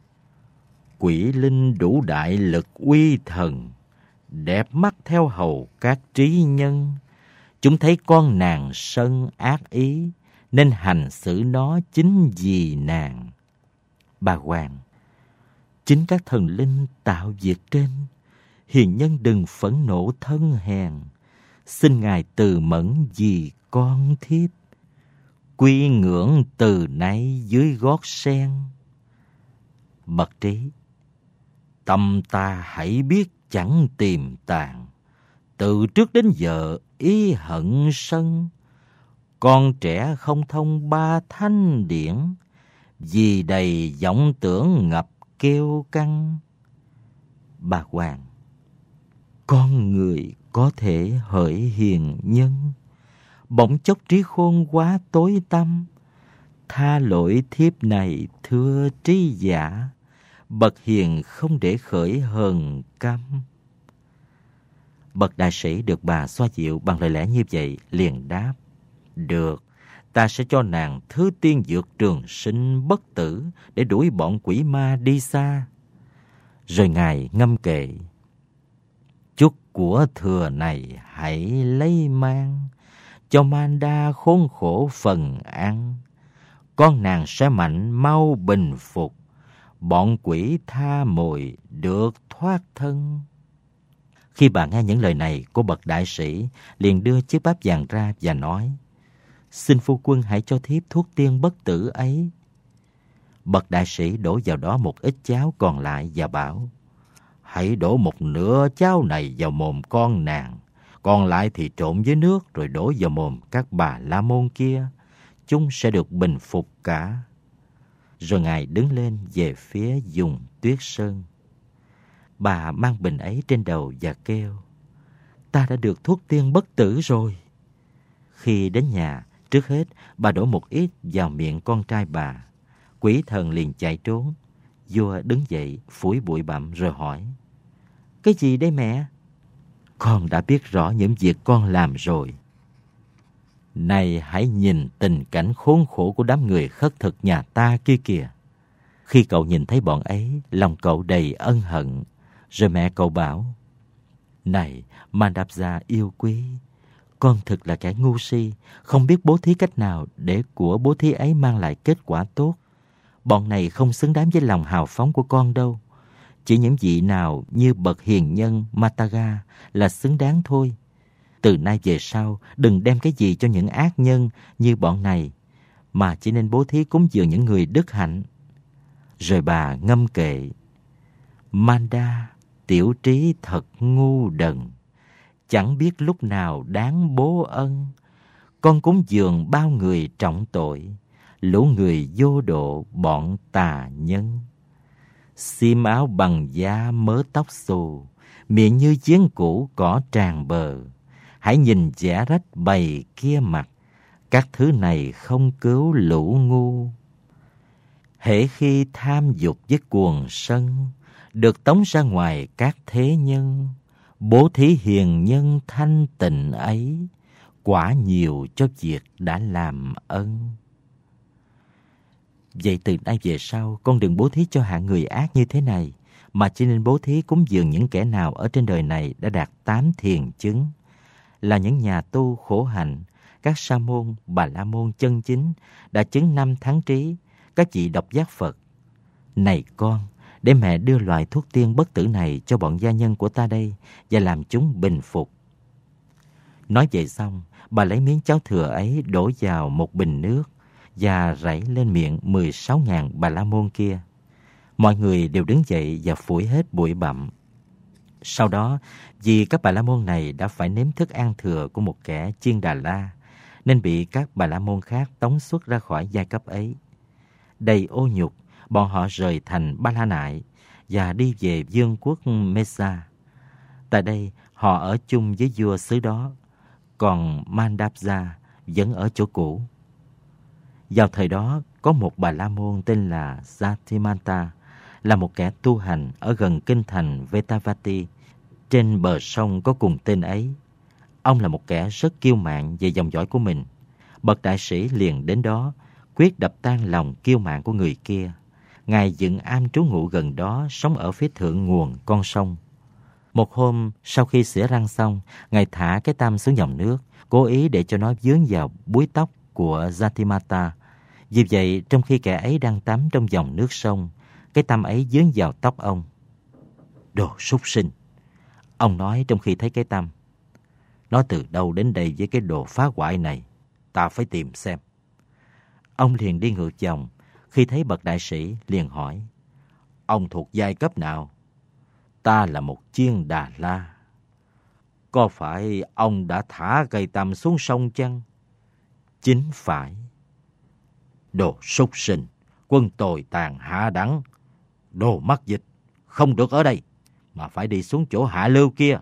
quỷ linh đủ đại lực uy thần, đẹp mắt theo hầu các trí nhân. Chúng thấy con nàng sân ác ý, nên hành xử nó chính vì nàng. Bà Hoàng, chính các thần linh tạo việc trên, hiền nhân đừng phẫn nộ thân hèn. Xin Ngài từ mẫn vì con thiếp, quy ngưỡng từ nay dưới gót sen. Bậc trí, tâm ta hãy biết chẳng tìm tàn, từ trước đến giờ ý hận sân. Con trẻ không thông ba thanh điển, vì đầy vọng tưởng ngập kêu căng. Bà Hoàng, con người có thể hỡi hiền nhân, bỗng chốc trí khôn quá tối tăm. Tha lỗi thiếp này thưa trí giả, bậc hiền không để khởi hờn căm. Bậc đại sĩ được bà xoa dịu bằng lời lẽ như vậy, liền đáp: Được, ta sẽ cho nàng thứ tiên dược trường sinh bất tử để đuổi bọn quỷ ma đi xa. Rồi Ngài ngâm kệ: Chút của thừa này hãy lấy mang, cho Manda khốn khổ phần ăn. Con nàng sẽ mạnh mau bình phục, bọn quỷ tha mồi được thoát thân. Khi bà nghe những lời này của bậc đại sĩ, liền đưa chiếc báp vàng ra và nói: Xin phu quân hãy cho thiếp thuốc tiên bất tử ấy. Bậc đại sĩ đổ vào đó một ít cháo còn lại và bảo: Hãy đổ một nửa cháo này vào mồm con nàng, còn lại thì trộn với nước rồi đổ vào mồm các bà la môn kia. Chúng sẽ được bình phục cả. Rồi Ngài đứng lên về phía vùng Tuyết Sơn. Bà mang bình ấy trên đầu và kêu: Ta đã được thuốc tiên bất tử rồi. Khi đến nhà, trước hết bà đổ một ít vào miệng con trai bà. Quỷ thần liền chạy trốn. Vua đứng dậy phủi bụi bặm rồi hỏi: Cái gì đây mẹ? Con đã biết rõ những việc con làm rồi. Này hãy nhìn tình cảnh khốn khổ của đám người khất thực nhà ta kia kìa. Khi cậu nhìn thấy bọn ấy, lòng cậu đầy ân hận. Rồi mẹ cậu bảo: Này Mandapza yêu quý, con thực là kẻ ngu si, không biết bố thí cách nào để của bố thí ấy mang lại kết quả tốt. Bọn này không xứng đáng với lòng hào phóng của con đâu. Chỉ những vị nào như bậc hiền nhân Mataga là xứng đáng thôi. Từ nay về sau, đừng đem cái gì cho những ác nhân như bọn này, mà chỉ nên bố thí cúng dường những người đức hạnh. Rồi bà ngâm kệ: Manda, tiểu trí thật ngu đần, chẳng biết lúc nào đáng bố ân. Con cúng dường bao người trọng tội, lũ người vô độ bọn tà nhân. Xiêm áo bằng da mớ tóc xù, miệng như giếng cũ cỏ tràn bờ. Hãy nhìn giả rách bầy kia mặt, các thứ này không cứu lũ ngu. Hễ khi tham dục với cuồng sân, được tống ra ngoài các thế nhân. Bố thí hiền nhân thanh tịnh ấy, quả nhiều cho việc đã làm ân. Vậy từ nay về sau, con đừng bố thí cho hạng người ác như thế này, mà chỉ nên bố thí cúng dường những kẻ nào ở trên đời này đã đạt tám thiền chứng, là những nhà tu khổ hạnh, các sa môn, bà la môn chân chính, đã chứng năm thắng trí, các vị độc giác Phật. Này con, để mẹ đưa loại thuốc tiên bất tử này cho bọn gia nhân của ta đây, và làm chúng bình phục. Nói vậy xong, bà lấy miếng cháo thừa ấy đổ vào một bình nước, và rảy lên miệng mười sáu ngàn bà la môn kia. Mọi người đều đứng dậy và phủi hết bụi bặm. Sau đó, vì các bà la môn này đã phải nếm thức ăn thừa của một kẻ chiên Đà La, nên bị các bà la môn khác tống xuất ra khỏi giai cấp ấy. Đầy ô nhục, bọn họ rời thành Ba La Nại và đi về vương quốc Mesa. Tại đây, họ ở chung với vua xứ đó, còn Mandapza vẫn ở chỗ cũ. Vào thời đó, có một bà la môn tên là Satimanta, là một kẻ tu hành ở gần kinh thành Vetavati, trên bờ sông có cùng tên ấy. Ông là một kẻ rất kiêu mạn về dòng dõi của mình. Bậc đại sĩ liền đến đó, quyết đập tan lòng kiêu mạn của người kia. Ngài dựng am trú ngụ gần đó, sống ở phía thượng nguồn con sông. Một hôm, sau khi xỉa răng xong, Ngài thả cái tam xuống dòng nước, cố ý để cho nó vướng vào búi tóc của Satimata. Vì vậy, trong khi kẻ ấy đang tắm trong dòng nước sông, cái tăm ấy vướng vào tóc ông. Đồ súc sinh! Ông nói trong khi thấy cái tăm. Nó từ đâu đến đây với cái đồ phá hoại này? Ta phải tìm xem. Ông liền đi ngược dòng. Khi thấy bậc đại sĩ, liền hỏi: Ông thuộc giai cấp nào? Ta là một chiên Đà La. Có phải ông đã thả cây tăm xuống sông chăng? Chính phải. Đồ súc sinh, quân tồi tàn hạ đẳng, đồ mắc dịch, không được ở đây, mà phải đi xuống chỗ hạ lưu kia.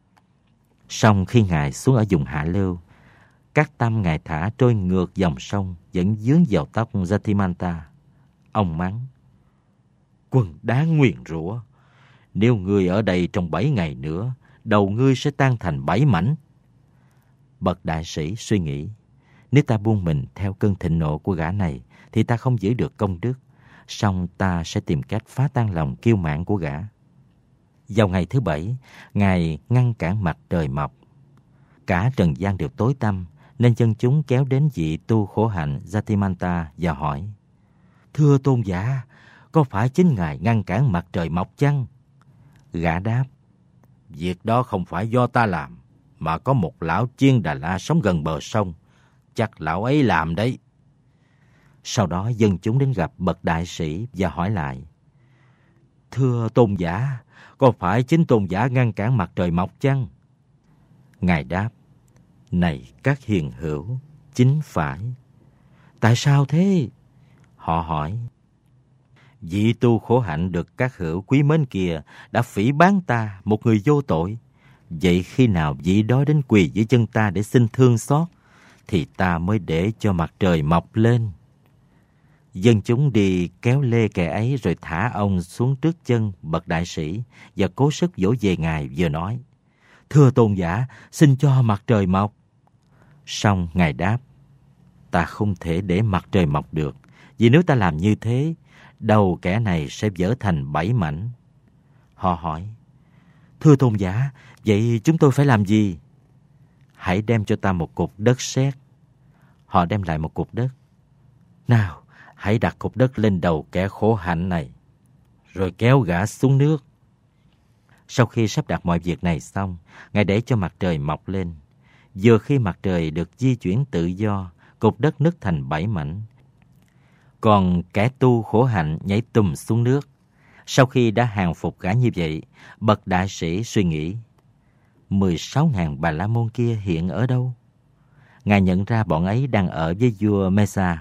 Song khi Ngài xuống ở vùng hạ lưu, các tăm Ngài thả trôi ngược dòng sông, vẫn dướng vào tóc Satimanta. Ông mắng: Quân đáng nguyền rủa! Nếu người ở đây trong bảy ngày nữa, đầu ngươi sẽ tan thành bảy mảnh. Bậc đại sĩ suy nghĩ, nếu ta buông mình theo cơn thịnh nộ của gã này, thì ta không giữ được công đức, song ta sẽ tìm cách phá tan lòng kiêu mạn của gã. Vào ngày thứ bảy, Ngài ngăn cản mặt trời mọc. Cả trần gian đều tối tăm, nên dân chúng kéo đến vị tu khổ hạnh Jatimanta và hỏi: Thưa tôn giả, có phải chính Ngài ngăn cản mặt trời mọc chăng? Gã đáp: Việc đó không phải do ta làm, mà có một lão Chiên Đà La sống gần bờ sông, chắc lão ấy làm đấy. Sau đó dân chúng đến gặp bậc đại sĩ và hỏi lại: Thưa tôn giả, có phải chính tôn giả ngăn cản mặt trời mọc chăng? Ngài đáp: Này các hiền hữu, chính phải. Tại sao thế? Họ hỏi. Vị tu khổ hạnh được các hữu quý mến kia đã phỉ báng ta, một người vô tội. Vậy khi nào vị đó đến quỳ dưới chân ta để xin thương xót, thì ta mới để cho mặt trời mọc lên. Dân chúng đi kéo lê kẻ ấy rồi thả ông xuống trước chân bậc đại sĩ và cố sức dỗ về Ngài, vừa nói: Thưa tôn giả, xin cho mặt trời mọc. Song Ngài đáp: Ta không thể để mặt trời mọc được, vì nếu ta làm như thế, đầu kẻ này sẽ vỡ thành bảy mảnh. Họ hỏi: Thưa tôn giả, vậy chúng tôi phải làm gì? Hãy đem cho ta một cục đất sét. Họ đem lại một cục đất. Nào, hãy đặt cục đất lên đầu kẻ khổ hạnh này, rồi kéo gã xuống nước. Sau khi sắp đặt mọi việc này xong, Ngài để cho mặt trời mọc lên. Vừa khi mặt trời được di chuyển tự do, cục đất nứt thành bảy mảnh. Còn kẻ tu khổ hạnh nhảy tùm xuống nước. Sau khi đã hàng phục gã như vậy, bậc đại sĩ suy nghĩ: mười sáu ngàn Bà La Môn kia hiện ở đâu? Ngài nhận ra bọn ấy đang ở với vua Mesa,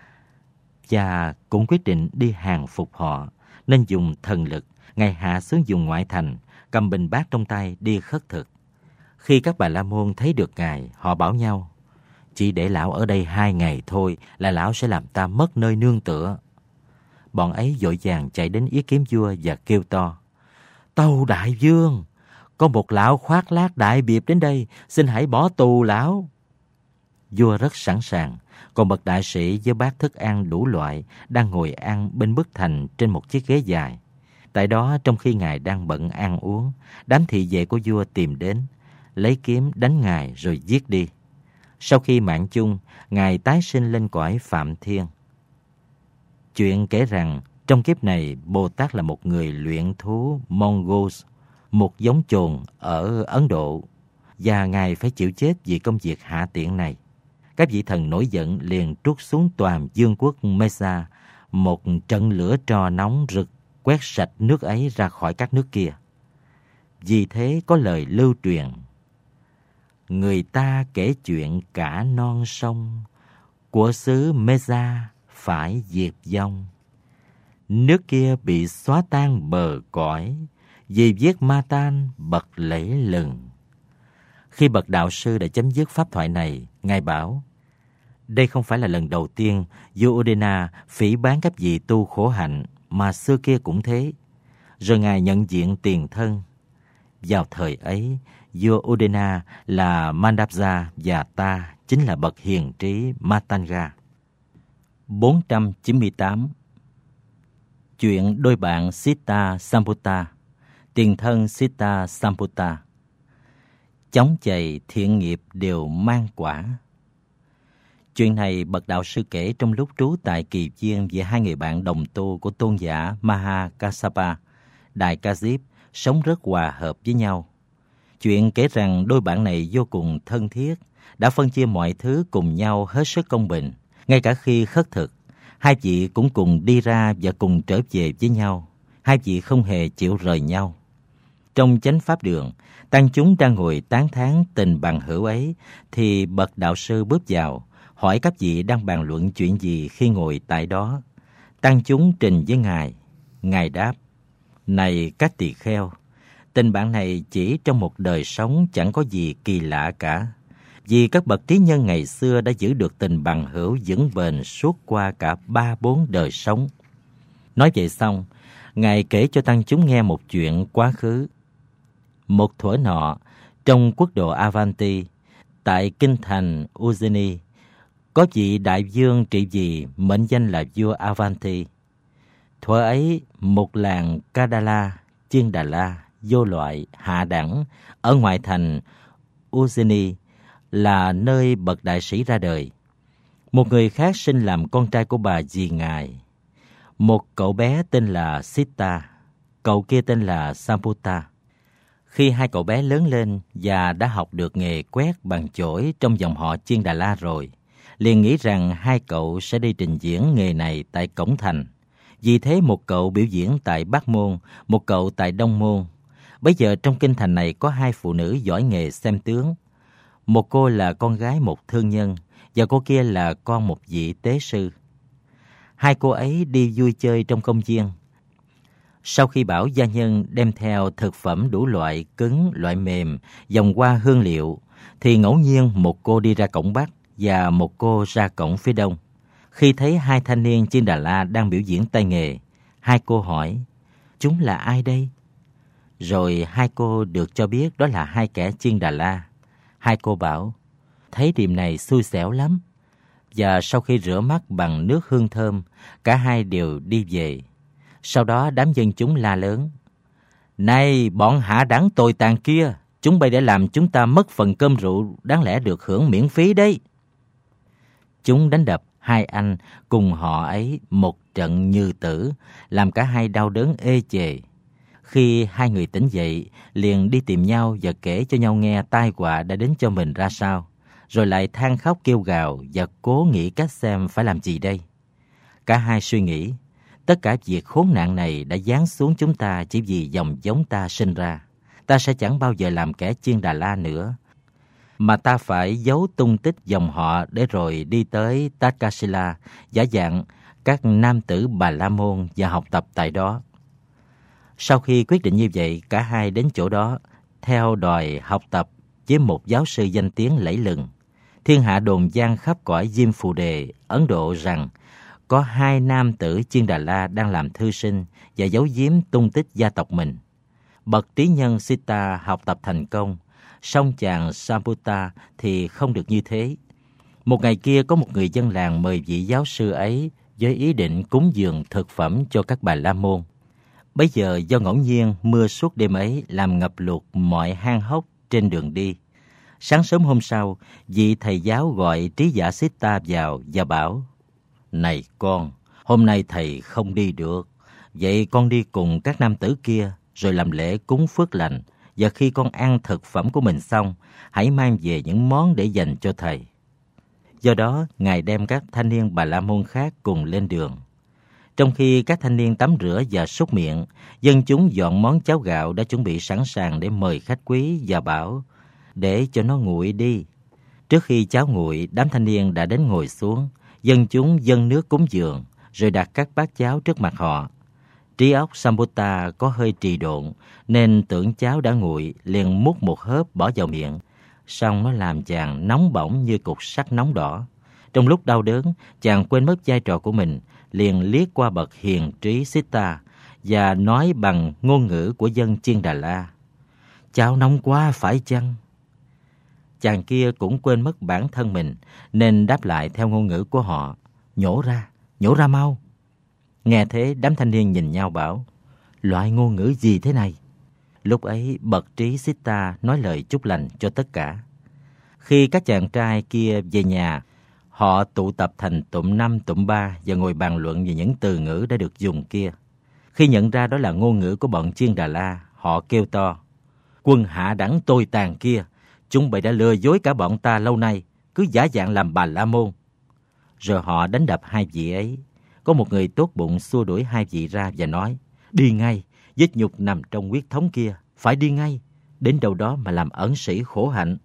và cũng quyết định đi hàng phục họ, nên dùng thần lực. Ngài hạ xuống vùng ngoại thành, cầm bình bát trong tay đi khất thực. Khi các Bà La Môn thấy được Ngài, họ bảo nhau: Chỉ để lão ở đây hai ngày thôi là lão sẽ làm ta mất nơi nương tựa. Bọn ấy vội vàng chạy đến yết kiếm vua và kêu to: Tâu đại vương, có một lão khoác lác đại biệp đến đây, xin hãy bỏ tù lão. Vua rất sẵn sàng, còn bậc đại sĩ với bát thức ăn đủ loại đang ngồi ăn bên bức thành trên một chiếc ghế dài. Tại đó, trong khi Ngài đang bận ăn uống, đám thị vệ của vua tìm đến, lấy kiếm đánh Ngài rồi giết đi. Sau khi mạng chung, Ngài tái sinh lên cõi Phạm Thiên. Chuyện kể rằng, trong kiếp này, Bồ Tát là một người luyện thú Mongols, một giống chồn ở Ấn Độ, và Ngài phải chịu chết vì công việc hạ tiện này. Các vị thần nổi giận liền trút xuống toàn vương quốc Mesa một trận lửa tro nóng rực, quét sạch nước ấy ra khỏi các nước kia. Vì thế có lời lưu truyền: Người ta kể chuyện cả non sông, của xứ Mesa phải diệt vong. Nước kia bị xóa tan bờ cõi, vì viết ma tan bậc lẫy lừng. Khi bậc đạo sư đã chấm dứt pháp thoại này, Ngài bảo: Đây không phải là lần đầu tiên vua Udena phỉ báng các vị tu khổ hạnh, mà xưa kia cũng thế. Rồi Ngài nhận diện tiền thân. Vào thời ấy, vua Udena là Mandapja và ta chính là bậc hiền trí Matanga. bốn trăm chín mươi tám. Chuyện đôi bạn Siddha Samputta, tiền thân Siddha Samputta. Chóng chày thiện nghiệp đều mang quả. Chuyện này bậc đạo sư kể trong lúc trú tại Kỳ Viên về hai người bạn đồng tu của tôn giả Mahakassapa, Đại Ca Diếp, sống rất hòa hợp với nhau. Chuyện kể rằng đôi bạn này vô cùng thân thiết, đã phân chia mọi thứ cùng nhau hết sức công bình. Ngay cả khi khất thực, hai vị cũng cùng đi ra và cùng trở về với nhau. Hai vị không hề chịu rời nhau. Trong chánh pháp đường, tăng chúng đang ngồi tán thán tình bằng hữu ấy, thì bậc đạo sư bước vào, hỏi các vị đang bàn luận chuyện gì khi ngồi tại đó. Tăng chúng trình với Ngài. Ngài đáp: Này các tỳ kheo, tình bạn này chỉ trong một đời sống chẳng có gì kỳ lạ cả. Vì các bậc trí nhân ngày xưa đã giữ được tình bằng hữu vững bền suốt qua cả ba bốn đời sống. Nói vậy xong, Ngài kể cho tăng chúng nghe một chuyện quá khứ. một thuở nọ, trong quốc độ Avanti, tại kinh thành Ujjaini, có vị đại vương trị vì mệnh danh là vua Avanti. Thuở ấy, một làng Kadala, Chiên Đà La, vô loại, hạ đẳng, ở ngoại thành Ujjaini là nơi bậc đại sĩ ra đời. Một người khác sinh làm con trai của bà dì ngài. Một cậu bé tên là Sita, cậu kia tên là Samputa. Khi hai cậu bé lớn lên và đã học được nghề quét bằng chổi trong dòng họ Chiên Đà La rồi, liền nghĩ rằng hai cậu sẽ đi trình diễn nghề này tại cổng thành. Vì thế một cậu biểu diễn tại Bắc Môn, một cậu tại Đông Môn. Bây giờ trong kinh thành này có hai phụ nữ giỏi nghề xem tướng. Một cô là con gái một thương nhân, và cô kia là con một vị tế sư. Hai cô ấy đi vui chơi trong công viên. Sau khi bảo gia nhân đem theo thực phẩm đủ loại cứng, loại mềm, vòng hoa hương liệu, thì ngẫu nhiên một cô đi ra cổng Bắc và một cô ra cổng phía Đông. Khi thấy hai thanh niên Chiên Đà La đang biểu diễn tay nghề, hai cô hỏi, chúng là ai đây? Rồi hai cô được cho biết đó là hai kẻ Chiên Đà La. Hai cô bảo, thấy điểm này xui xẻo lắm. Và sau khi rửa mắt bằng nước hương thơm, cả hai đều đi về. Sau đó đám dân chúng la lớn, này bọn hạ đẳng tồi tàn kia, chúng bay để làm chúng ta mất phần cơm rượu đáng lẽ được hưởng miễn phí đấy. Chúng đánh đập hai anh cùng họ ấy một trận như tử, làm cả hai đau đớn ê chề. Khi hai người tỉnh dậy, liền đi tìm nhau và kể cho nhau nghe tai họa đã đến cho mình ra sao, rồi lại than khóc kêu gào và cố nghĩ cách xem phải làm gì đây. Cả hai suy nghĩ, tất cả việc khốn nạn này đã giáng xuống chúng ta chỉ vì dòng giống ta sinh ra. Ta sẽ chẳng bao giờ làm kẻ Chiên Đà La nữa, mà ta phải giấu tung tích dòng họ để rồi đi tới Takasila, giả dạng các nam tử Bà La Môn và học tập tại đó. Sau khi quyết định như vậy, cả hai đến chỗ đó, theo đòi học tập với một giáo sư danh tiếng lẫy lừng. Thiên hạ đồn vang khắp cõi Diêm Phù Đề, Ấn Độ rằng có hai nam tử Chiên Đà La đang làm thư sinh và giấu giếm tung tích gia tộc mình. Bậc trí nhân Sita học tập thành công, song chàng Samputa thì không được như thế. Một ngày kia có một người dân làng mời vị giáo sư ấy với ý định cúng dường thực phẩm cho các Bà La Môn. Bấy giờ do ngẫu nhiên mưa suốt đêm ấy làm ngập lụt mọi hang hốc trên đường đi. Sáng sớm hôm sau, vị thầy giáo gọi trí giả Sita vào và bảo, này con, hôm nay thầy không đi được, vậy con đi cùng các nam tử kia rồi làm lễ cúng phước lành, và khi con ăn thực phẩm của mình xong, hãy mang về những món để dành cho thầy. Do đó, Ngài đem các thanh niên Bà La Môn khác cùng lên đường. Trong khi các thanh niên tắm rửa và súc miệng, dân chúng dọn món cháo gạo đã chuẩn bị sẵn sàng để mời khách quý và bảo, để cho nó nguội đi. Trước khi cháo nguội, đám thanh niên đã đến ngồi xuống, dân chúng dâng nước cúng dường, rồi đặt các bát cháo trước mặt họ. Trí óc Samputa có hơi trì độn, nên tưởng cháo đã nguội, liền múc một hớp bỏ vào miệng. Xong nó làm chàng nóng bỏng như cục sắt nóng đỏ. Trong lúc đau đớn, chàng quên mất vai trò của mình, liền liếc qua bậc hiền trí Sita và nói bằng ngôn ngữ của dân Chiên Đà La, cháo nóng quá phải chăng? Chàng kia cũng quên mất bản thân mình, nên đáp lại theo ngôn ngữ của họ, nhổ ra, nhổ ra mau. Nghe thế, đám thanh niên nhìn nhau bảo, loại ngôn ngữ gì thế này? Lúc ấy, bậc trí Sita nói lời chúc lành cho tất cả. Khi các chàng trai kia về nhà, họ tụ tập thành tụm năm tụm ba và ngồi bàn luận về những từ ngữ đã được dùng kia. Khi nhận ra đó là ngôn ngữ của bọn Chiên Đà La, họ kêu to, quân hạ đẳng tồi tàn kia, chúng bay đã lừa dối cả bọn ta lâu nay, cứ giả dạng làm Bà La Môn. Rồi họ đánh đập hai vị ấy. Có một người tốt bụng xua đuổi hai vị ra và nói, đi ngay, vết nhục nằm trong huyết thống kia, phải đi ngay, đến đâu đó mà làm ẩn sĩ khổ hạnh.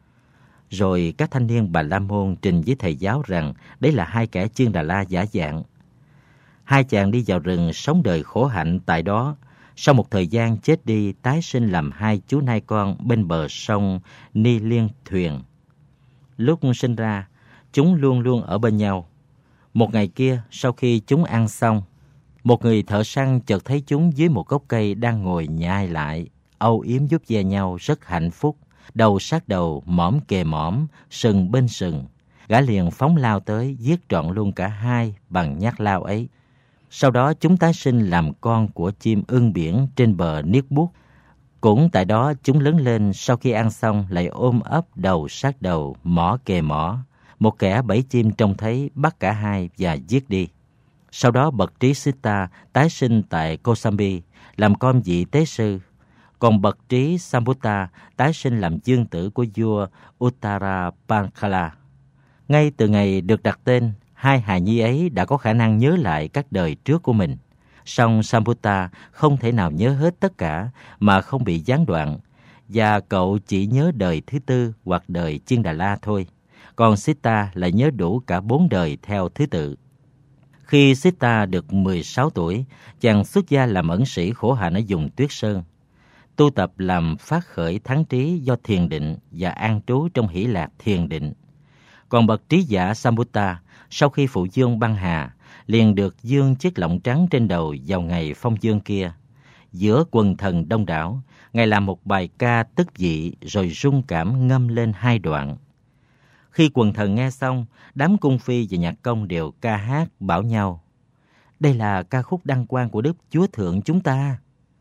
Rồi các thanh niên Bà La Môn trình với thầy giáo rằng đấy là hai kẻ Chiên Đà La giả dạng. Hai chàng đi vào rừng sống đời khổ hạnh tại đó. Sau một thời gian chết đi, tái sinh làm hai chú nai con bên bờ sông Ni Liên Thuyền. Lúc sinh ra, chúng luôn luôn ở bên nhau. Một ngày kia, sau khi chúng ăn xong, một người thợ săn chợt thấy chúng dưới một gốc cây đang ngồi nhai lại. âu yếm vuốt ve nhau rất hạnh phúc, đầu sát đầu, mỏm kề mỏm, sừng bên sừng. Gã liền phóng lao tới, giết trọn luôn cả hai bằng nhát lao ấy. Sau đó chúng tái sinh làm con của chim ưng biển trên bờ Niết Bút. Cũng tại đó chúng lớn lên, sau khi ăn xong lại ôm ấp đầu sát đầu, mỏ kề mỏ. Một kẻ bẫy chim trông thấy bắt cả hai và giết đi. Sau đó bậc trí Sita tái sinh tại Kosambi làm con vị tế sư. Còn bậc trí Sambuta tái sinh làm dương tử của vua Uttarapankala. Ngay từ ngày được đặt tên, hai hài nhi ấy đã có khả năng nhớ lại các đời trước của mình. Song Sambuta không thể nào nhớ hết tất cả mà không bị gián đoạn, và cậu chỉ nhớ đời thứ tư hoặc đời Chiên Đà La thôi. Còn Sita lại nhớ đủ cả bốn đời theo thứ tự. Khi Sita được mười sáu tuổi, chàng xuất gia làm ẩn sĩ khổ hạnh ở vùng Tuyết Sơn, tu tập làm phát khởi thắng trí do thiền định và an trú trong hỷ lạc thiền định. Còn bậc trí giả Sambuta, sau khi phụ dương băng hà, liền được dương chiếc lọng trắng trên đầu vào ngày phong dương kia. Giữa quần thần đông đảo, ngài làm một bài ca tức dị rồi rung cảm ngâm lên hai đoạn. Khi quần thần nghe xong, đám cung phi và nhạc công đều ca hát bảo nhau: đây là ca khúc đăng quang của Đức Chúa Thượng chúng ta.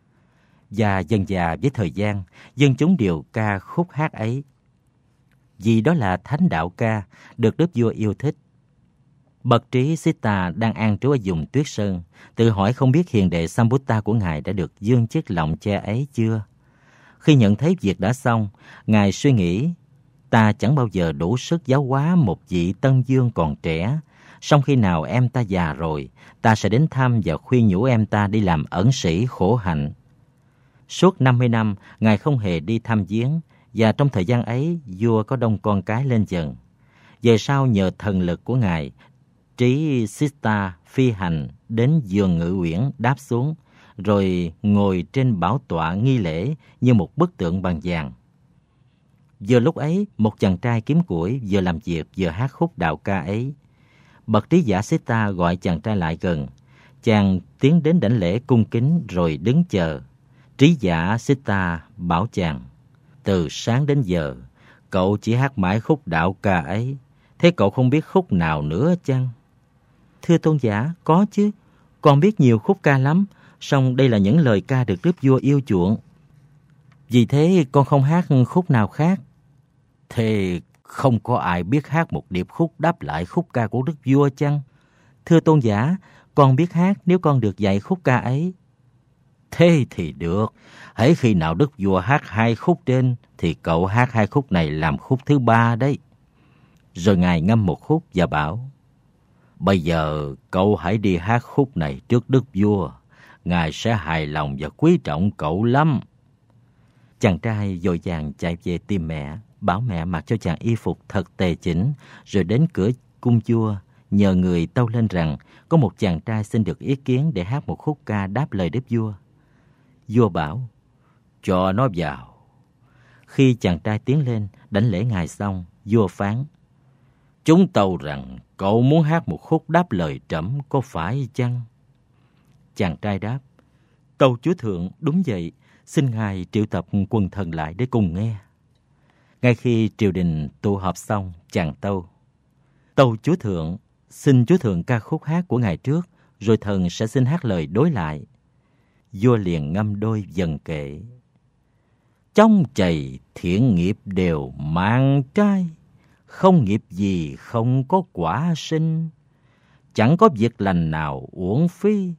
Và dần dà với thời gian, dân chúng đều ca khúc hát ấy, vì đó là thánh đạo ca được Đức Vua yêu thích. Bậc trí Sita đang an trú ở vùng Tuyết Sơn, tự hỏi không biết hiền đệ Sambuta của ngài đã được dương chiếc lọng tre ấy chưa. Khi nhận thấy việc đã xong, ngài suy nghĩ: ta chẳng bao giờ đủ sức giáo hóa một vị tân dương còn trẻ. Song khi nào em ta già rồi, ta sẽ đến thăm và khuyên nhủ em ta đi làm ẩn sĩ khổ hạnh. Suốt năm mươi năm, ngài không hề đi thăm viếng, và trong thời gian ấy, vua có đông con cái lên dần. Về sau nhờ thần lực của ngài, trí Sita phi hành đến vườn Ngự Uyển đáp xuống, rồi ngồi trên bảo tọa nghi lễ như một bức tượng bằng vàng. Vừa lúc ấy, một chàng trai kiếm củi vừa làm việc vừa hát khúc đạo ca ấy. Bậc trí giả Sita gọi chàng trai lại gần. Chàng tiến đến đảnh lễ cung kính rồi đứng chờ. Trí giả Sita bảo chàng: từ sáng đến giờ, cậu chỉ hát mãi khúc đạo ca ấy. Thế cậu không biết khúc nào nữa chăng? Thưa tôn giả, có chứ. Con biết nhiều khúc ca lắm, song đây là những lời ca được Đức Vua yêu chuộng. Vì thế con không hát khúc nào khác. Thế không có ai biết hát một điệp khúc đáp lại khúc ca của Đức Vua chăng? Thưa tôn giả, con biết hát nếu con được dạy khúc ca ấy. Thế thì được. Hễ khi nào Đức Vua hát hai khúc trên, thì cậu hát hai khúc này làm khúc thứ ba đấy. Rồi ngài ngâm một khúc và bảo: bây giờ cậu hãy đi hát khúc này trước Đức Vua. Ngài sẽ hài lòng và quý trọng cậu lắm. Chàng trai vội vàng chạy về tìm mẹ, bảo mẹ mặc cho chàng y phục thật tề chỉnh, rồi đến cửa cung vua, nhờ người tâu lên rằng có một chàng trai xin được ý kiến để hát một khúc ca đáp lời Đức Vua. Vua bảo: cho nó vào. Khi chàng trai tiến lên đảnh lễ ngài xong, vua phán: chúng tâu rằng cậu muốn hát một khúc đáp lời trẫm, có phải chăng? Chàng trai đáp: tâu chúa thượng, đúng vậy. Xin ngài triệu tập quần thần lại để cùng nghe. Ngay khi triều đình tụ họp xong, chàng tâu: tâu chúa thượng, xin chúa thượng ca khúc hát của ngài trước, rồi thần sẽ xin hát lời đối lại. Vua liền ngâm đôi dần kệ: trong chày thiện nghiệp đều mang trái, không nghiệp gì không có quả sinh, chẳng có việc lành nào uổng phí.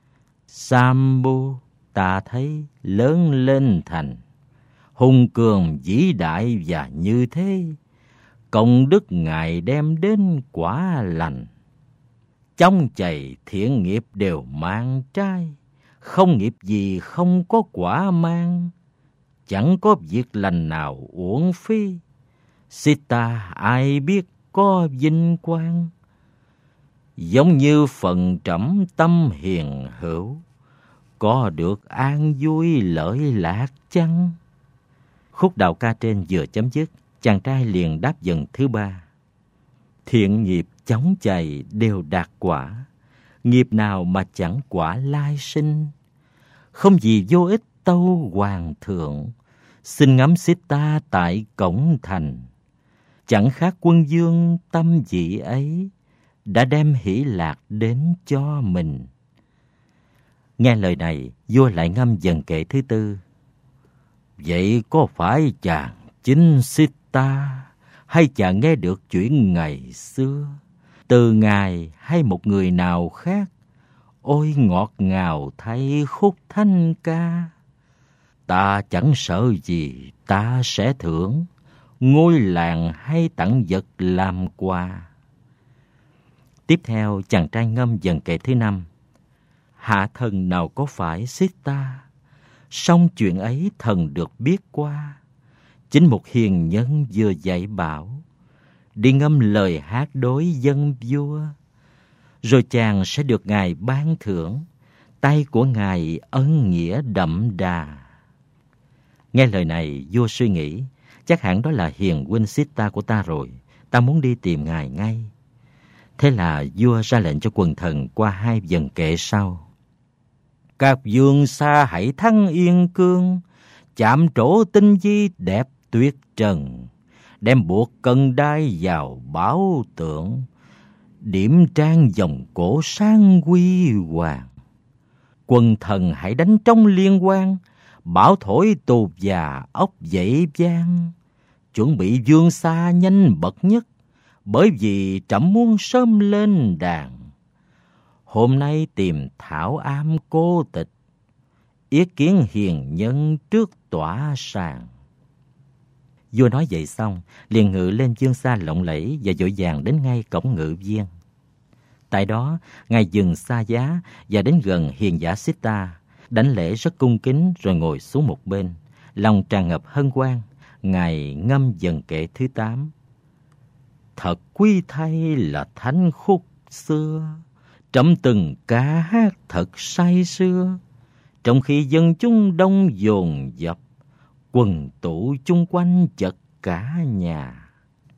Sambu ta thấy lớn lên thành, hùng cường vĩ đại và như thế, công đức ngài đem đến quả lành. Trong chày thiện nghiệp đều mang trái, không nghiệp gì không có quả mang, chẳng có việc lành nào uổng phí. Sita ai biết có vinh quang, giống như phần trẫm tâm hiền hữu, có được an vui lợi lạc chăng? Khúc đạo ca trên vừa chấm dứt, chàng trai liền đáp dần thứ ba: thiện nghiệp chóng chày đều đạt quả, nghiệp nào mà chẳng quả lai sinh, không gì vô ích tâu hoàng thượng, xin ngắm Sita tại cổng thành. Chẳng khác quân dương tâm vị ấy, đã đem hỷ lạc đến cho mình. Nghe lời này, vua lại ngâm dần kệ thứ tư. Vậy có phải chàng chính Sita, hay chàng nghe được chuyện ngày xưa, từ ngài hay một người nào khác? Ôi ngọt ngào thay khúc thanh ca. Ta chẳng sợ gì, ta sẽ thưởng ngôi làng hay tặng vật làm quà. Tiếp theo chàng trai ngâm dần kệ thứ năm. Hạ thần nào có phải Sita, song chuyện ấy thần được biết qua. Chính một hiền nhân vừa dạy bảo, đi ngâm lời hát đối dân vua. Rồi chàng sẽ được ngài ban thưởng, tay của ngài ân nghĩa đậm đà. Nghe lời này, vua suy nghĩ, chắc hẳn đó là hiền huynh Sita của ta rồi, ta muốn đi tìm ngài ngay. Thế là vua ra lệnh cho quần thần qua hai dần kệ sau. Các vương xa hãy thăng yên cương, chạm trổ tinh di đẹp tuyệt trần. Đem buộc cân đai vào bảo tượng, điểm trang dòng cổ sang huy hoàng. Quần thần hãy đánh trong liên quan, bảo thổi tù già ốc dậy vang. Chuẩn bị vương xa nhanh bậc nhất, bởi vì trẫm muốn sớm lên đàn. Hôm nay tìm thảo am cô tịch, yết kiến hiền nhân trước tỏa sàng. Vua nói vậy xong, liền ngự lên vương xa lộng lẫy và vội vàng đến ngay cổng ngự viên. Tại đó, ngài dừng xa giá và đến gần hiền giả Sita, đánh lễ rất cung kính rồi ngồi xuống một bên, lòng tràn ngập hân hoan. Ngài ngâm dần kệ thứ tám. Thật quý thay là thánh khúc xưa, trẫm từng ca hát thật say sưa. Trong khi dân chúng đông dồn dập, quần tụ chung quanh chật cả nhà.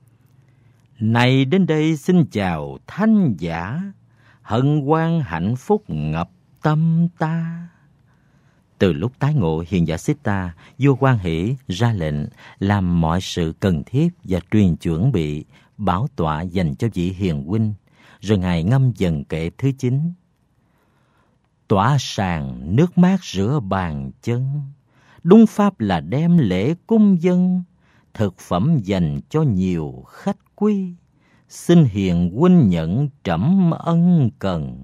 Này đến đây xin chào thánh giả, hân hoan hạnh phúc ngập tâm ta. Từ lúc tái ngộ hiền giả Sita, vua hoan hỷ ra lệnh làm mọi sự cần thiết và truyền chuẩn bị bảo tọa dành cho vị hiền huynh. Rồi ngài ngâm dần kệ thứ chín. Tỏa sàng nước mát rửa bàn chân, đúng pháp là đem lễ cung dân. Thực phẩm dành cho nhiều khách quý, xin hiền huynh nhận trẫm ân cần.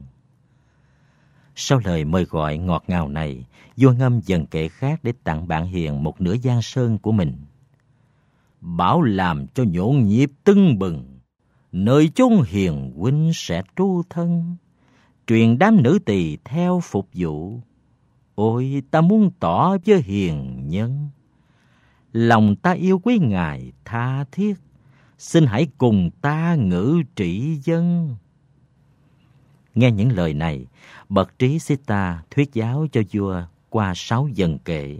Sau lời mời gọi ngọt ngào này, vua ngâm dần kệ khác để tặng bạn hiền một nửa giang sơn của mình. Bảo làm cho nhộn nhịp tưng bừng, nơi chốn hiền huynh sẽ trú thân. Truyền đám nữ tỳ theo phục vụ, ôi ta muốn tỏ với hiền nhân. Lòng ta yêu quý ngài tha thiết, xin hãy cùng ta ngự trị dân. Nghe những lời này, bậc trí Sita thuyết giáo cho vua qua sáu dần kệ.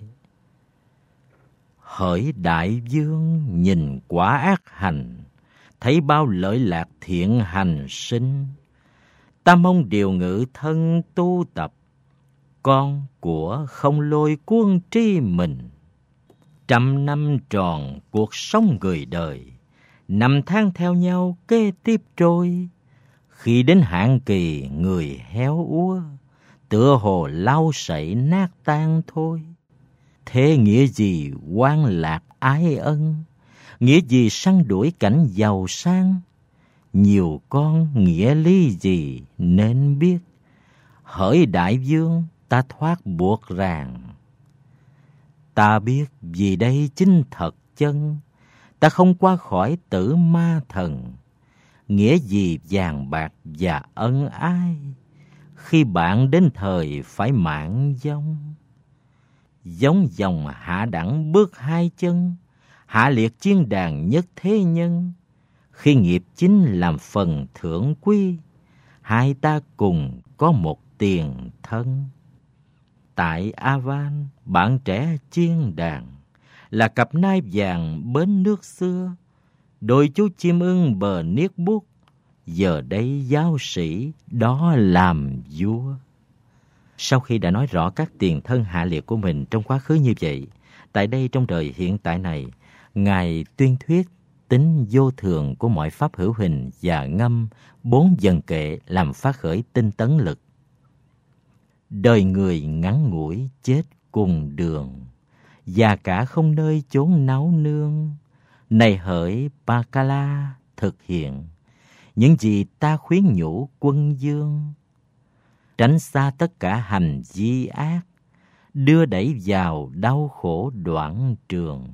Hỡi đại vương nhìn quả ác hành, thấy bao lợi lạc thiện hành sinh. Ta mong điều ngự thân tu tập, con của không lôi cuốn tri mình. Trăm năm tròn cuộc sống người đời, năm tháng theo nhau kế tiếp trôi. Khi đến hạn kỳ người héo úa, tựa hồ lau sậy nát tan thôi. Thế nghĩa gì quan lạc ái ân, nghĩa gì săn đuổi cảnh giàu sang. Nhiều con nghĩa lý gì nên biết, hỡi đại vương ta thoát buộc ràng. Ta biết vì đây chính thật chân, ta không qua khỏi tử ma thần. Nghĩa gì vàng bạc và ân ái, khi bạn đến thời phải mạng vong. Giống dòng hạ đẳng bước hai chân, hạ liệt chiên đàn nhất thế nhân. Khi nghiệp chính làm phần thưởng quý, hai ta cùng có một tiền thân. Tại Avan, bạn trẻ chiên đàn, là cặp nai vàng bến nước xưa. Đôi chú chim ưng bờ niết bút, giờ đây giáo sĩ đó làm vua. Sau khi đã nói rõ các tiền thân hạ liệt của mình trong quá khứ như vậy, tại đây trong đời hiện tại này, Ngài tuyên thuyết tính vô thường của mọi pháp hữu hình và ngâm bốn dần kệ làm phát khởi tinh tấn lực. Đời người ngắn ngủi chết cùng đường, già cả không nơi chốn náu nương. Này hỡi Pakala thực hiện những gì ta khuyến nhủ quân dương, tránh xa tất cả hành vi ác, đưa đẩy vào đau khổ đoạn trường.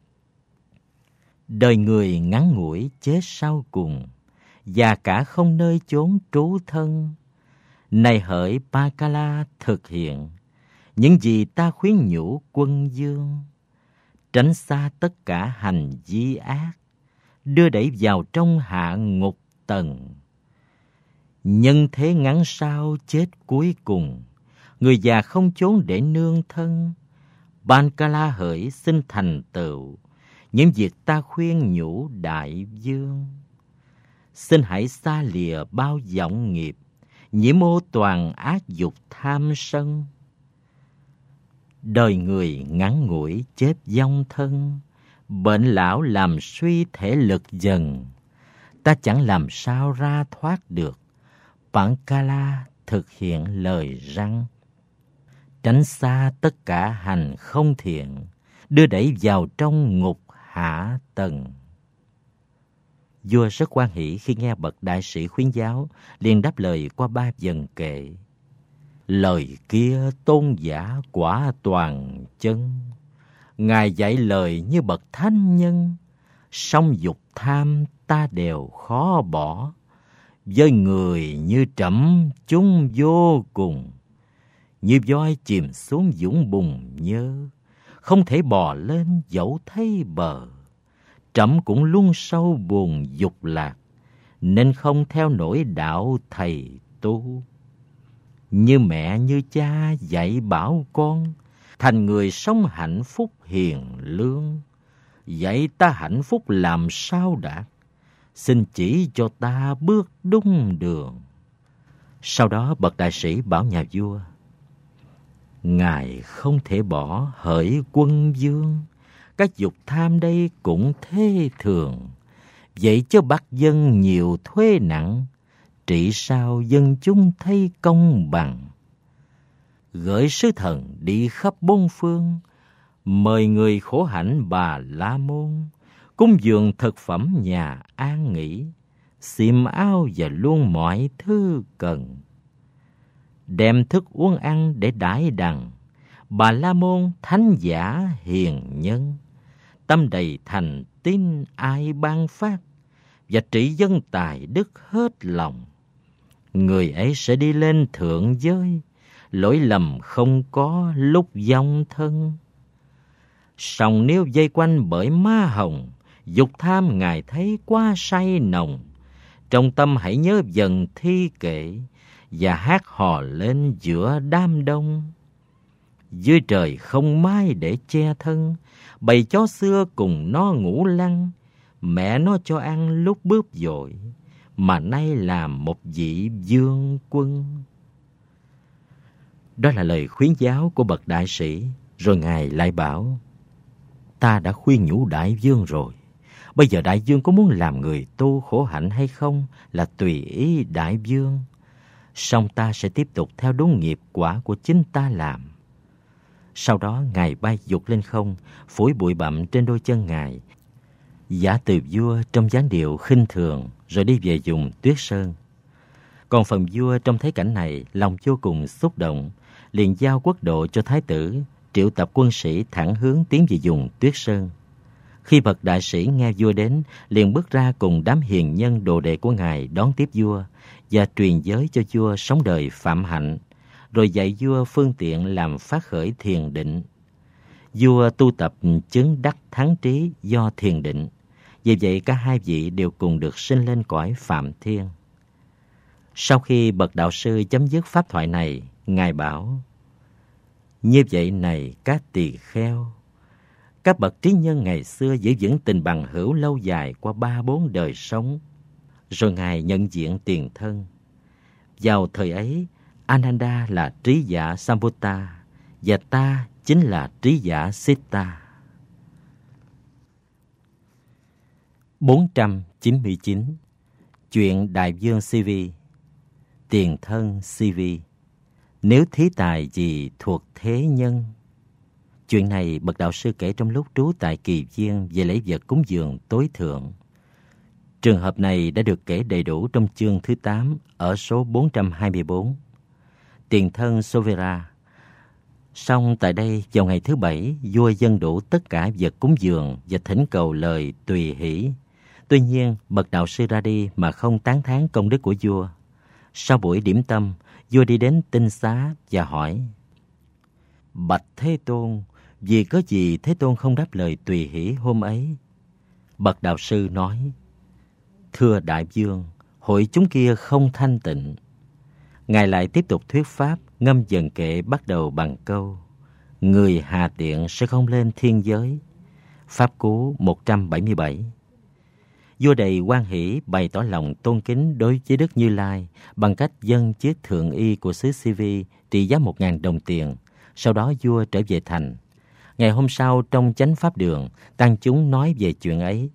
Đời người ngắn ngủi chết sau cùng, già cả không nơi chốn trú thân. Này hỡi Pakala thực hiện những gì ta khuyến nhủ quân dương, tránh xa tất cả hành vi ác, đưa đẩy vào trong hạ ngục tầng. Nhân thế ngắn sao chết cuối cùng, người già không chốn để nương thân. Pankala hỡi xin thành tựu những việc ta khuyên nhủ đại dương. Xin hãy xa lìa bao vọng nghiệp, nhiễm ô toàn ác dục tham sân. Đời người ngắn ngủi chết vong thân, bệnh lão làm suy thể lực dần. Ta chẳng làm sao ra thoát được, Pankala thực hiện lời răng. Tránh xa tất cả hành không thiện, đưa đẩy vào trong ngục hạ tầng. Vua rất hoan hỷ khi nghe bậc đại sĩ khuyến giáo, liền đáp lời qua ba dần kệ. Lời kia tôn giả quả toàn chân, Ngài dạy lời như bậc thánh nhân. Song dục tham ta đều khó bỏ, với người như trẫm chúng vô cùng. Như voi chìm xuống vũng bùn nhơ, không thể bò lên dẫu thấy bờ. Trẫm cũng luôn sâu buồn dục lạc, nên không theo nổi đạo thầy tu. Như mẹ như cha dạy bảo con, thành người sống hạnh phúc hiền lương. Dạy ta hạnh phúc làm sao đạt, xin chỉ cho ta bước đúng đường. Sau đó bậc đại sĩ bảo nhà vua, Ngài không thể bỏ hỡi quân vương, các dục tham đây cũng thế thường. Vậy chớ bắt dân nhiều thuế nặng, trị sao dân chúng thấy công bằng. Gửi sứ thần đi khắp bốn phương, mời người khổ hạnh Bà La Môn, cúng dường thực phẩm nhà an nghỉ, xiêm áo và luôn mọi thứ cần. Đem thức uống ăn để đãi đằng, Bà La Môn thánh giả hiền nhân. Tâm đầy thành tín ai ban phát, và trị dân tài đức hết lòng. Người ấy sẽ đi lên thượng giới, lỗi lầm không có lúc vong thân. Song nếu vây quanh bởi ma hồng, dục tham Ngài thấy quá say nồng. Trong tâm hãy nhớ dần thi kệ, và hát hò lên giữa đám đông. Dưới trời không mái để che thân, bầy chó xưa cùng nó ngủ lăn. Mẹ nó cho ăn lúc bướp dội, mà nay làm một vị vương quân. Đó là lời khuyến giáo của bậc đại sĩ. Rồi Ngài lại bảo, ta đã khuyên nhủ đại vương rồi. Bây giờ đại vương có muốn làm người tu khổ hạnh hay không là tùy ý đại vương. Song ta sẽ tiếp tục theo đúng nghiệp quả của chính ta làm. Sau đó Ngài bay vụt lên không, phủi bụi bặm trên đôi chân Ngài, giả từ vua trong dáng điệu khinh thường, rồi đi về vùng Tuyết Sơn. Còn phần vua trông thấy cảnh này, lòng vô cùng xúc động, liền giao quốc độ cho thái tử, triệu tập quân sĩ thẳng hướng tiến về vùng Tuyết Sơn. Khi bậc đại sĩ nghe vua đến, liền bước ra cùng đám hiền nhân đồ đệ của Ngài đón tiếp vua và truyền giới cho vua sống đời phạm hạnh, rồi dạy vua phương tiện làm phát khởi thiền định. Vua tu tập chứng đắc thắng trí do thiền định. Vì vậy cả hai vị đều cùng được sinh lên cõi Phạm Thiên. Sau khi bậc đạo sư chấm dứt pháp thoại này, Ngài bảo, như vậy này các tỳ kheo, các bậc trí nhân ngày xưa giữ vững tình bằng hữu lâu dài qua ba bốn đời sống. Rồi Ngài nhận diện tiền thân. Vào thời ấy, Ananda là trí giả Sambuta và ta chính là trí giả Siddha. bốn trăm chín mươi chín. Chuyện Đại vương Si Vi. Tiền thân Si Vi, nếu thí tài gì thuộc thế nhân. Chuyện này bậc đạo sư kể trong lúc trú tại Kỳ Viên về lễ vật cúng dường tối thượng. Trường hợp này đã được kể đầy đủ trong chương thứ tám ở số bốn trăm hai mươi bốn. Tiền thân Sovera. Song tại đây vào ngày thứ bảy, vua dâng đủ tất cả vật cúng dường và thỉnh cầu lời tùy hỷ. Tuy nhiên, bậc đạo sư ra đi mà không tán thán công đức của vua. Sau buổi điểm tâm, vua đi đến tinh xá và hỏi: Bạch Thế Tôn, vì có gì Thế Tôn không đáp lời tùy hỷ hôm ấy? Bậc đạo sư nói: Thưa đại vương, hội chúng kia không thanh tịnh. Ngài lại tiếp tục thuyết pháp, ngâm dần kệ bắt đầu bằng câu: Người hà tiện sẽ không lên thiên giới. Pháp Cú một trăm bảy mươi bảy. Vua đầy hoan hỷ bày tỏ lòng tôn kính đối với Đức Như Lai bằng cách dâng chiếc thượng y của xứ Si Vi trị giá một ngàn đồng tiền. Sau đó vua trở về thành. Ngày hôm sau trong chánh pháp đường, tăng chúng nói về chuyện ấy.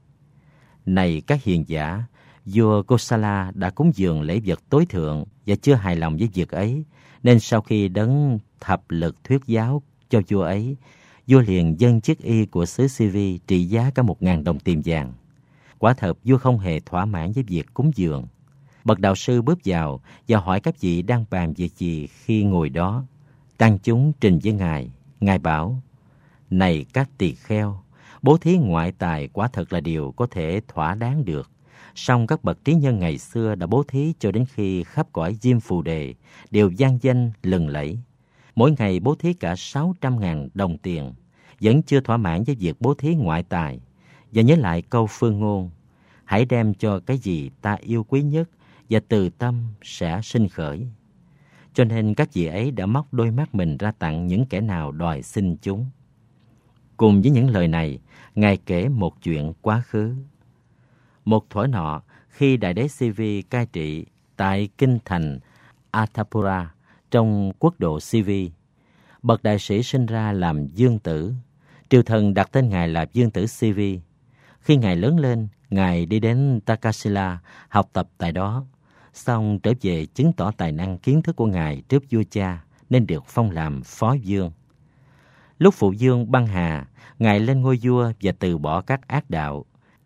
Này các hiền giả, vua Kosala đã cúng dường lễ vật tối thượng và chưa hài lòng với việc ấy, nên sau khi đấng thập lực thuyết giáo cho vua ấy, vua liền dâng chiếc y của xứ Si Vi trị giá cả một ngàn đồng tiền vàng. Quả thật vua không hề thỏa mãn với việc cúng dường. Bậc đạo sư bước vào và hỏi các vị đang bàn việc gì khi ngồi đó. Tăng chúng trình với ngài. Ngài bảo: Này các tỳ kheo, bố thí ngoại tài quả thật là điều có thể thỏa đáng được. Song các bậc trí nhân ngày xưa đã bố thí cho đến khi khắp cõi Diêm Phù Đề đều vang danh lừng lẫy. Mỗi ngày bố thí cả sáu trăm ngàn đồng tiền, vẫn chưa thỏa mãn với việc bố thí ngoại tài. Và nhớ lại câu phương ngôn: Hãy đem cho cái gì ta yêu quý nhất, và từ tâm sẽ sinh khởi. Cho nên các vị ấy đã móc đôi mắt mình ra tặng những kẻ nào đòi xin chúng. Cùng với những lời này, Ngài kể một chuyện quá khứ. Một thuở nọ, khi Đại đế Si Vi cai trị tại kinh thành Athapura trong quốc độ Si Vi, bậc đại sĩ sinh ra làm vương tử. Triều thần đặt tên Ngài là vương tử Si Vi. Khi Ngài lớn lên, Ngài đi đến Takasila học tập tại đó. Xong trở về chứng tỏ tài năng kiến thức của Ngài trước vua cha, nên được phong làm phó vương. Lúc phụ vương băng hà, Ngài lên ngôi vua và từ bỏ các ác đạo.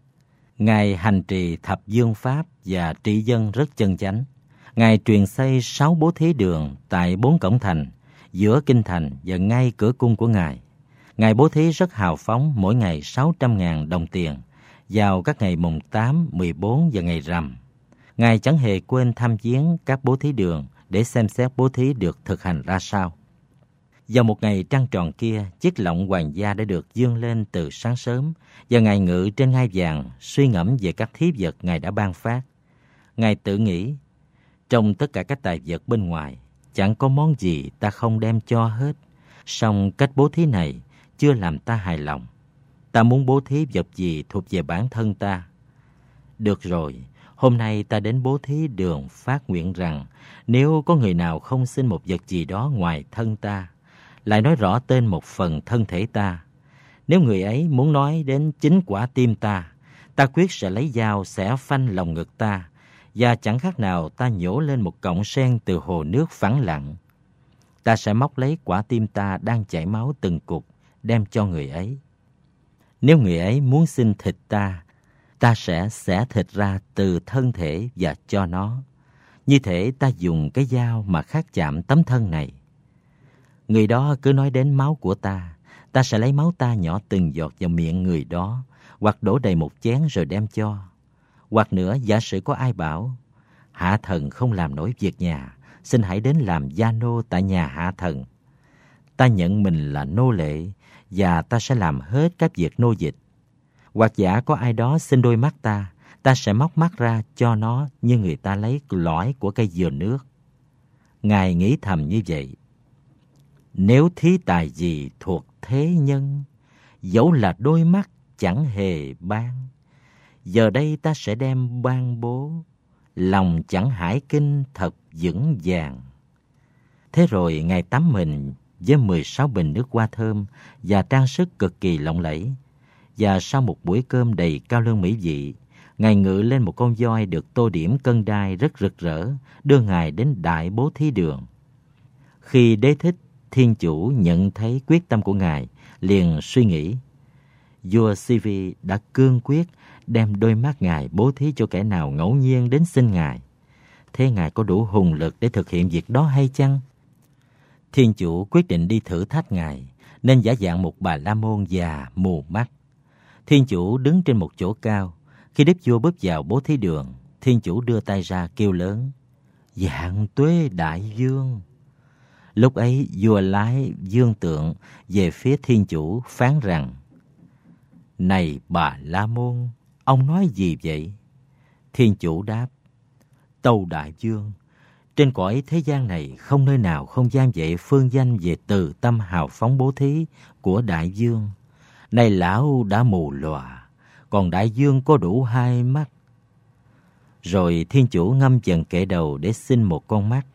Ngài hành trì thập dương pháp và trị dân rất chân chánh. Ngài truyền xây sáu bố thí đường tại bốn cổng thành, giữa kinh thành và ngay cửa cung của Ngài. Ngài bố thí rất hào phóng, mỗi ngày sáu trăm ngàn đồng tiền, vào các ngày mùng tám, mười bốn và ngày rằm. Ngài chẳng hề quên thăm viếng các bố thí đường để xem xét bố thí được thực hành ra sao. Vào một ngày trăng tròn kia, chiếc lọng hoàng gia đã được dâng lên từ sáng sớm, và Ngài ngự trên ngai vàng, suy ngẫm về các thí vật Ngài đã ban phát. Ngài tự nghĩ: trong tất cả các tài vật bên ngoài, chẳng có món gì ta không đem cho hết. Song cách bố thí này chưa làm ta hài lòng. Ta muốn bố thí vật gì thuộc về bản thân ta. Được rồi, hôm nay ta đến bố thí đường phát nguyện rằng, nếu có người nào không xin một vật gì đó ngoài thân ta, lại nói rõ tên một phần thân thể ta, nếu người ấy muốn nói đến chính quả tim ta, ta quyết sẽ lấy dao xẻ phanh lòng ngực ta, và chẳng khác nào ta nhổ lên một cọng sen từ hồ nước phẳng lặng. Ta sẽ móc lấy quả tim ta đang chảy máu từng cục, đem cho người ấy. Nếu người ấy muốn xin thịt ta, ta sẽ xẻ thịt ra từ thân thể và cho nó. Như thể ta dùng cái dao mà khát chạm tấm thân này. Người đó cứ nói đến máu của ta, ta sẽ lấy máu ta nhỏ từng giọt vào miệng người đó, hoặc đổ đầy một chén rồi đem cho. Hoặc nữa, giả sử có ai bảo: Hạ thần không làm nổi việc nhà, xin hãy đến làm gia nô tại nhà hạ thần. Ta nhận mình là nô lệ, và ta sẽ làm hết các việc nô dịch. Hoặc giả có ai đó xin đôi mắt ta, ta sẽ móc mắt ra cho nó như người ta lấy lõi của cây dừa nước. Ngài nghĩ thầm như vậy: Nếu thí tài gì thuộc thế nhân, dẫu là đôi mắt chẳng hề ban. Giờ đây ta sẽ đem ban bố, lòng chẳng hải kinh thật vững vàng. Thế rồi Ngài tắm mình với mười sáu bình nước hoa thơm và trang sức cực kỳ lộng lẫy. Và sau một buổi cơm đầy cao lương mỹ vị, Ngài ngự lên một con voi được tô điểm cân đai rất rực rỡ, đưa Ngài đến Đại Bố Thí Đường. Khi Đế Thích Thiên Chủ nhận thấy quyết tâm của Ngài, liền suy nghĩ, vua Sivi đã cương quyết đem đôi mắt Ngài bố thí cho kẻ nào ngẫu nhiên đến xin Ngài. Thế Ngài có đủ hùng lực để thực hiện việc đó hay chăng? Thiên Chủ quyết định đi thử thách Ngài, nên giả dạng một Bà La Môn già mù mắt. Thiên Chủ đứng trên một chỗ cao. Khi đức vua bước vào Bố Thí Đường, Thiên Chủ đưa tay ra kêu lớn, Vạn tuế đại vương. Lúc ấy vua lái vương tượng về phía Thiên Chủ phán rằng, Này Bà La Môn, ông nói gì vậy? Thiên Chủ đáp, Tâu đại vương, trên cõi thế gian này không nơi nào không giam vậy phương danh về từ tâm hào phóng bố thí của đại vương. Này lão đã mù lòa, còn đại vương có đủ hai mắt. Rồi Thiên Chủ ngâm dần kệ đầu để xin một con mắt.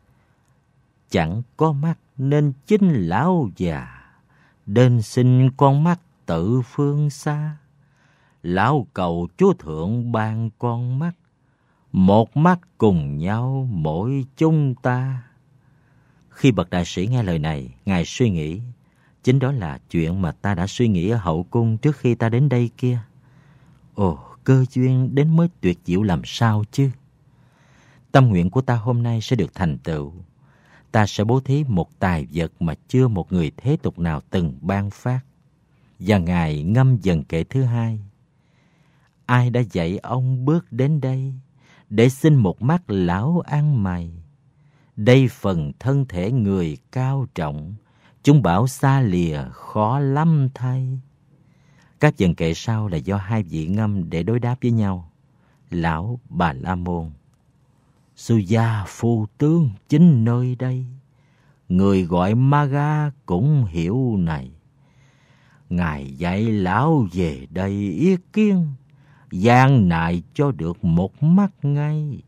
Chẳng có mắt nên chính lão già, đến xin con mắt tự phương xa. Lão cầu Chúa Thượng ban con mắt, một mắt cùng nhau mỗi chúng ta. Khi bậc đại sĩ nghe lời này, Ngài suy nghĩ, chính đó là chuyện mà ta đã suy nghĩ ở hậu cung trước khi ta đến đây kia. Ồ, cơ duyên đến mới tuyệt diệu làm sao chứ. Tâm nguyện của ta hôm nay sẽ được thành tựu. Ta sẽ bố thí một tài vật mà chưa một người thế tục nào từng ban phát. Và Ngài ngâm dần kệ thứ hai. Ai đã dạy ông bước đến đây để xin một mắt lão ăn mày? Đây phần thân thể người cao trọng, chúng bảo xa lìa khó lắm thay. Các dần kệ sau là do hai vị ngâm để đối đáp với nhau. Lão Bà La Môn: Sư gia phu tướng chính nơi đây, người gọi Maga cũng hiểu này. Ngài dạy lão về đây yết kiến, gian nại cho được một mắt ngay.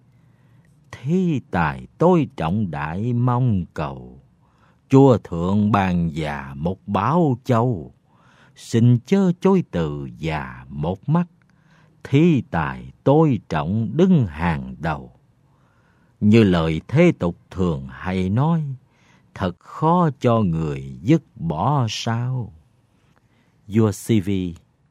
Thí tài tôi trọng đại mong cầu, Chúa Thượng ban già một bảo châu. Xin chớ chối từ già một mắt, thí tài tôi trọng đứng hàng đầu. Như lời thế tục thường hay nói, thật khó cho người dứt bỏ sao. Vua Sivi: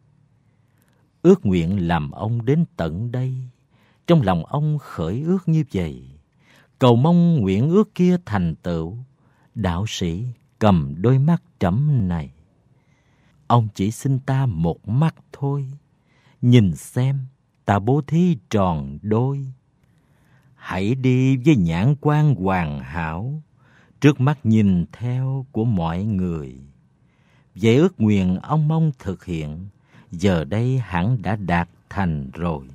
Ước nguyện làm ông đến tận đây, trong lòng ông khởi ước như vậy, cầu mong nguyện ước kia thành tựu. Đạo sĩ cầm đôi mắt trẫm này, ông chỉ xin ta một mắt thôi, nhìn xem ta bố thí tròn đôi. Hãy đi với nhãn quan hoàn hảo, trước mắt nhìn theo của mọi người. Vậy ước nguyện ông mong thực hiện, giờ đây hẳn đã đạt thành rồi.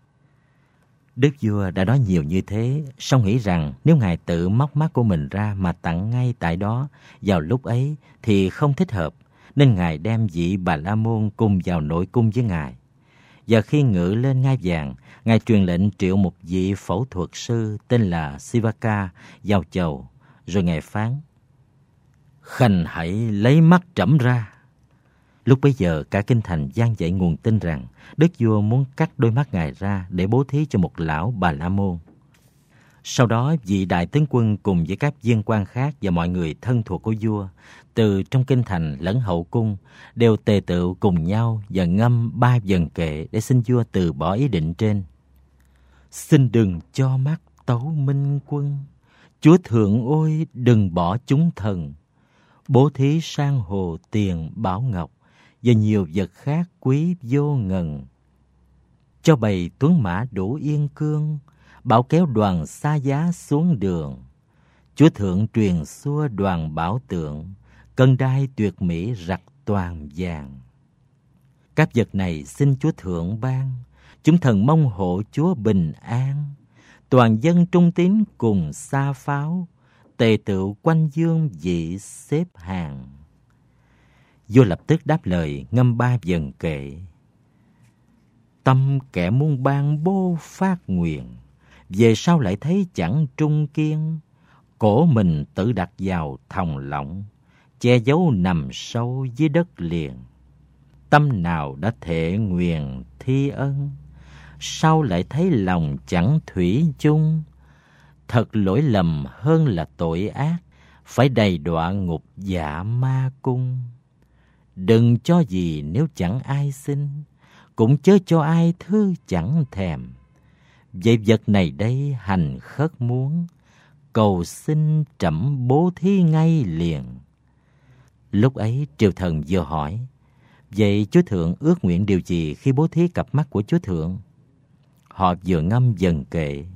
Đức vua đã nói nhiều như thế, song nghĩ rằng nếu Ngài tự móc mắt của mình ra mà tặng ngay tại đó, vào lúc ấy thì không thích hợp, nên Ngài đem vị Bà La Môn cùng vào nội cung với Ngài. Và khi ngự lên ngai vàng, Ngài truyền lệnh triệu một vị phẫu thuật sư tên là Sivaka vào chầu, rồi Ngài phán: Khanh hãy lấy mắt trẫm ra. Lúc bấy giờ cả kinh thành vang dậy nguồn tin rằng đức vua muốn cắt đôi mắt Ngài ra để bố thí cho một lão Bà La Môn. Sau đó vị đại tướng quân cùng với các viên quan khác và mọi người thân thuộc của vua từ trong kinh thành lẫn hậu cung đều tề tựu cùng nhau và ngâm ba vần kệ để xin vua từ bỏ ý định trên. Xin đừng cho mắt Tấu Minh Quân, Chúa Thượng ôi đừng bỏ chúng thần. Bố thí sang hồ tiền bảo ngọc và nhiều vật khác quý vô ngần. Cho bầy tuấn mã đủ yên cương, bảo kéo đoàn xa giá xuống đường. Chúa Thượng truyền xua đoàn bảo tượng, cân đai tuyệt mỹ rặt toàn vàng. Các vật này xin Chúa Thượng ban, chúng thần mong hộ Chúa bình an. Toàn dân trung tín cùng xa pháo, tề tựu quanh dương vị xếp hàng. Vua lập tức đáp lời ngâm ba vần kệ. Tâm kẻ muốn ban bố phát nguyện, về sau lại thấy chẳng trung kiên. cổ mình tự đặt vào thòng lọng, che giấu nằm sâu dưới đất liền. Tâm nào đã thệ nguyền thi ân, sao lại thấy lòng chẳng thủy chung. Thật lỗi lầm hơn là tội ác, phải đầy đọa ngục dạ ma cung. Đừng cho gì nếu chẳng ai xin, cũng chớ cho ai thứ chẳng thèm. Vậy vật này đây hành khất muốn, cầu xin trẫm bố thí ngay liền. Lúc ấy triều thần vừa hỏi, vậy Chúa Thượng ước nguyện điều gì khi bố thí cặp mắt của Chúa Thượng? Họ vừa ngâm dần kệ: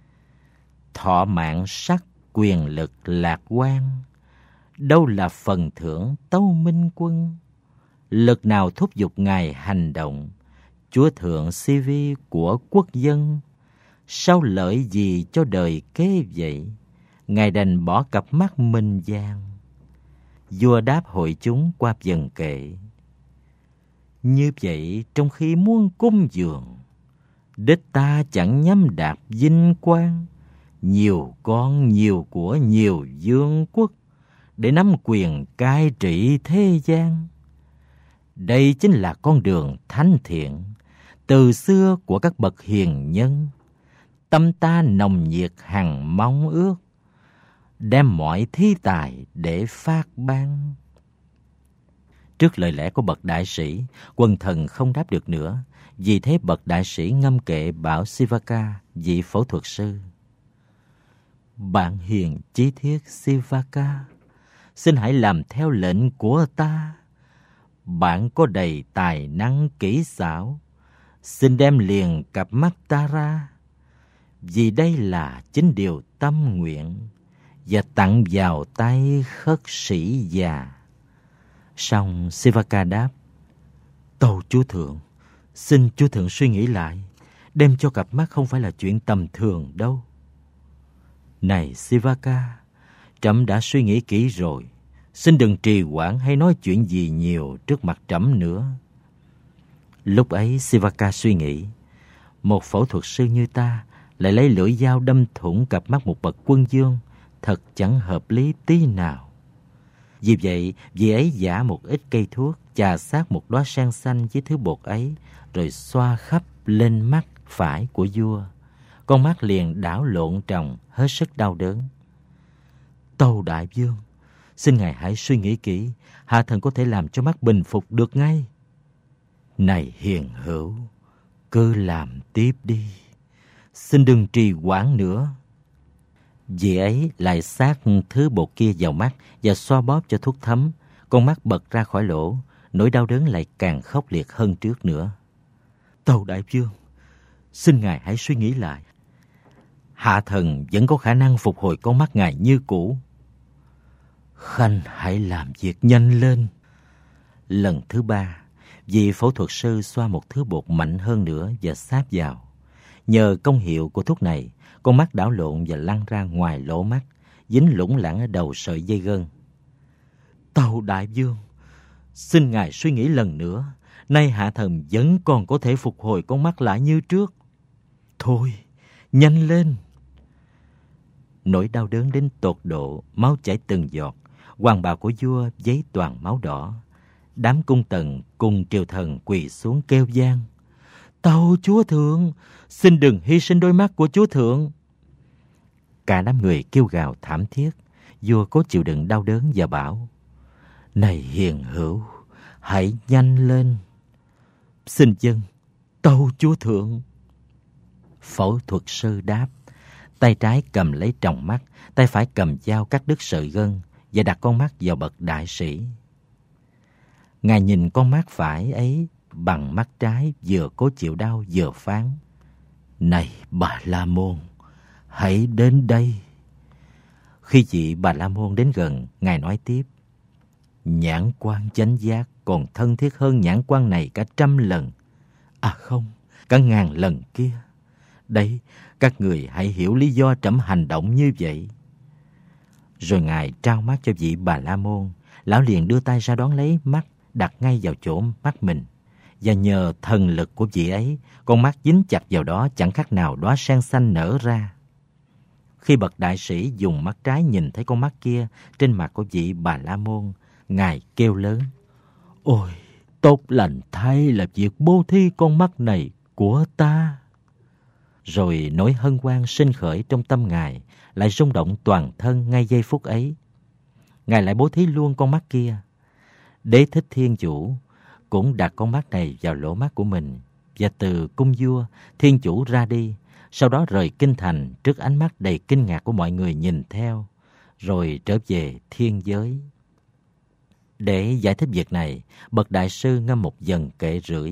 thọ mạng sắc quyền lực lạc quan, đâu là phần thưởng tâu minh quân. Lực nào thúc giục Ngài hành động, Chúa Thượng si vi của quốc dân. Sao lợi gì cho đời kế vậy, Ngài đành bỏ cặp mắt minh giang. Vua đáp hội chúng qua dần kệ: như vậy trong khi muốn cúng dường, đích ta chẳng nhắm đạp vinh quang. Nhiều con nhiều của nhiều vương quốc, để nắm quyền cai trị thế gian. Đây chính là con đường thánh thiện từ xưa của các bậc hiền nhân. Tâm ta nồng nhiệt hằng mong ước, đem mọi thi tài để phát ban. Trước lời lẽ của bậc đại sĩ, quần thần không đáp được nữa. Vì thế bậc đại sĩ ngâm kệ bảo Sivaka, vị phẫu thuật sư: bạn hiền chí thiết Sivaka, xin hãy làm theo lệnh của ta. Bạn có đầy tài năng kỹ xảo, xin đem liền cặp mắt ta ra. Vì đây là chính điều tâm nguyện, và tặng vào tay khất sĩ già. Song Sivaka đáp: tâu Chúa Thượng, xin Chúa Thượng suy nghĩ lại. Đem cho cặp mắt không phải là chuyện tầm thường đâu. Này Sivaka, trẫm đã suy nghĩ kỹ rồi. Xin đừng trì hoãn hay nói chuyện gì nhiều trước mặt trẫm nữa. Lúc ấy Sivaka suy nghĩ, một phẫu thuật sư như ta lại lấy lưỡi dao đâm thủng cặp mắt một bậc quân vương, thật chẳng hợp lý tí nào. Vì vậy, vị ấy giã một ít cây thuốc, chà sát một đóa sen xanh với thứ bột ấy, rồi xoa khắp lên mắt phải của vua. Con mắt liền đảo lộn tròng, hết sức đau đớn. Tâu đại vương, xin ngài hãy suy nghĩ kỹ, hạ thần có thể làm cho mắt bình phục được ngay. Này hiền hữu, cứ làm tiếp đi, xin đừng trì hoãn nữa. Vị ấy lại sát thứ bột kia vào mắt và xoa bóp cho thuốc thấm. Con mắt bật ra khỏi lỗ, nỗi đau đớn lại càng khốc liệt hơn trước nữa. Tâu đại vương, xin ngài hãy suy nghĩ lại. Hạ thần vẫn có khả năng phục hồi con mắt ngài như cũ. Khanh hãy làm việc nhanh lên. Lần thứ ba, vị phẫu thuật sư xoa một thứ bột mạnh hơn nữa và sáp vào. Nhờ công hiệu của thuốc này, con mắt đảo lộn và lăn ra ngoài lỗ mắt, dính lủng lẳng ở đầu sợi dây gân. Tâu đại vương, xin ngài suy nghĩ lần nữa. Nay hạ thần vẫn còn có thể phục hồi con mắt lại như trước. Thôi, nhanh lên. Nỗi đau đớn đến tột độ, máu chảy từng giọt. Hoàng bào của vua giấy toàn máu đỏ. Đám cung tần cùng triều thần quỳ xuống kêu vang: Tâu Chúa Thượng, xin đừng hy sinh đôi mắt của Chúa Thượng. Cả đám người kêu gào thảm thiết. Vua cố chịu đựng đau đớn và bảo: Này hiền hữu, hãy nhanh lên. Xin dân, tâu Chúa Thượng. Phẫu thuật sư đáp, tay trái cầm lấy tròng mắt, tay phải cầm dao cắt đứt sợi gân và đặt con mắt vào bậc đại sĩ. Ngài nhìn con mắt phải ấy bằng mắt trái, vừa cố chịu đau vừa phán: Này Bà La Môn, hãy đến đây. Khi vị Bà La Môn đến gần, Ngài nói tiếp: Nhãn quan chánh giác còn thân thiết hơn nhãn quan này cả trăm lần. À không, cả ngàn lần kia. Đấy, các người hãy hiểu lý do trẫm hành động như vậy. Rồi Ngài trao mắt cho vị Bà La Môn. Lão liền đưa tay ra đón lấy mắt, đặt ngay vào chỗ mắt mình. Và nhờ thần lực của vị ấy, con mắt dính chặt vào đó chẳng khác nào đóa sen xanh nở ra. Khi bậc đại sĩ dùng mắt trái nhìn thấy con mắt kia trên mặt của vị Bà La Môn, Ngài kêu lớn: Ôi, tốt lành thay là việc bố thí con mắt này của ta. Rồi nỗi hân hoan sinh khởi trong tâm Ngài lại rung động toàn thân ngay giây phút ấy. Ngài lại bố thí luôn con mắt kia. Đế thích Thiên Chủ cũng đặt con mắt này vào lỗ mắt của mình, và từ cung vua, Thiên Chủ ra đi, sau đó rời kinh thành trước ánh mắt đầy kinh ngạc của mọi người nhìn theo, rồi trở về thiên giới. Để giải thích việc này, bậc đại sư ngâm một dần kệ rưỡi.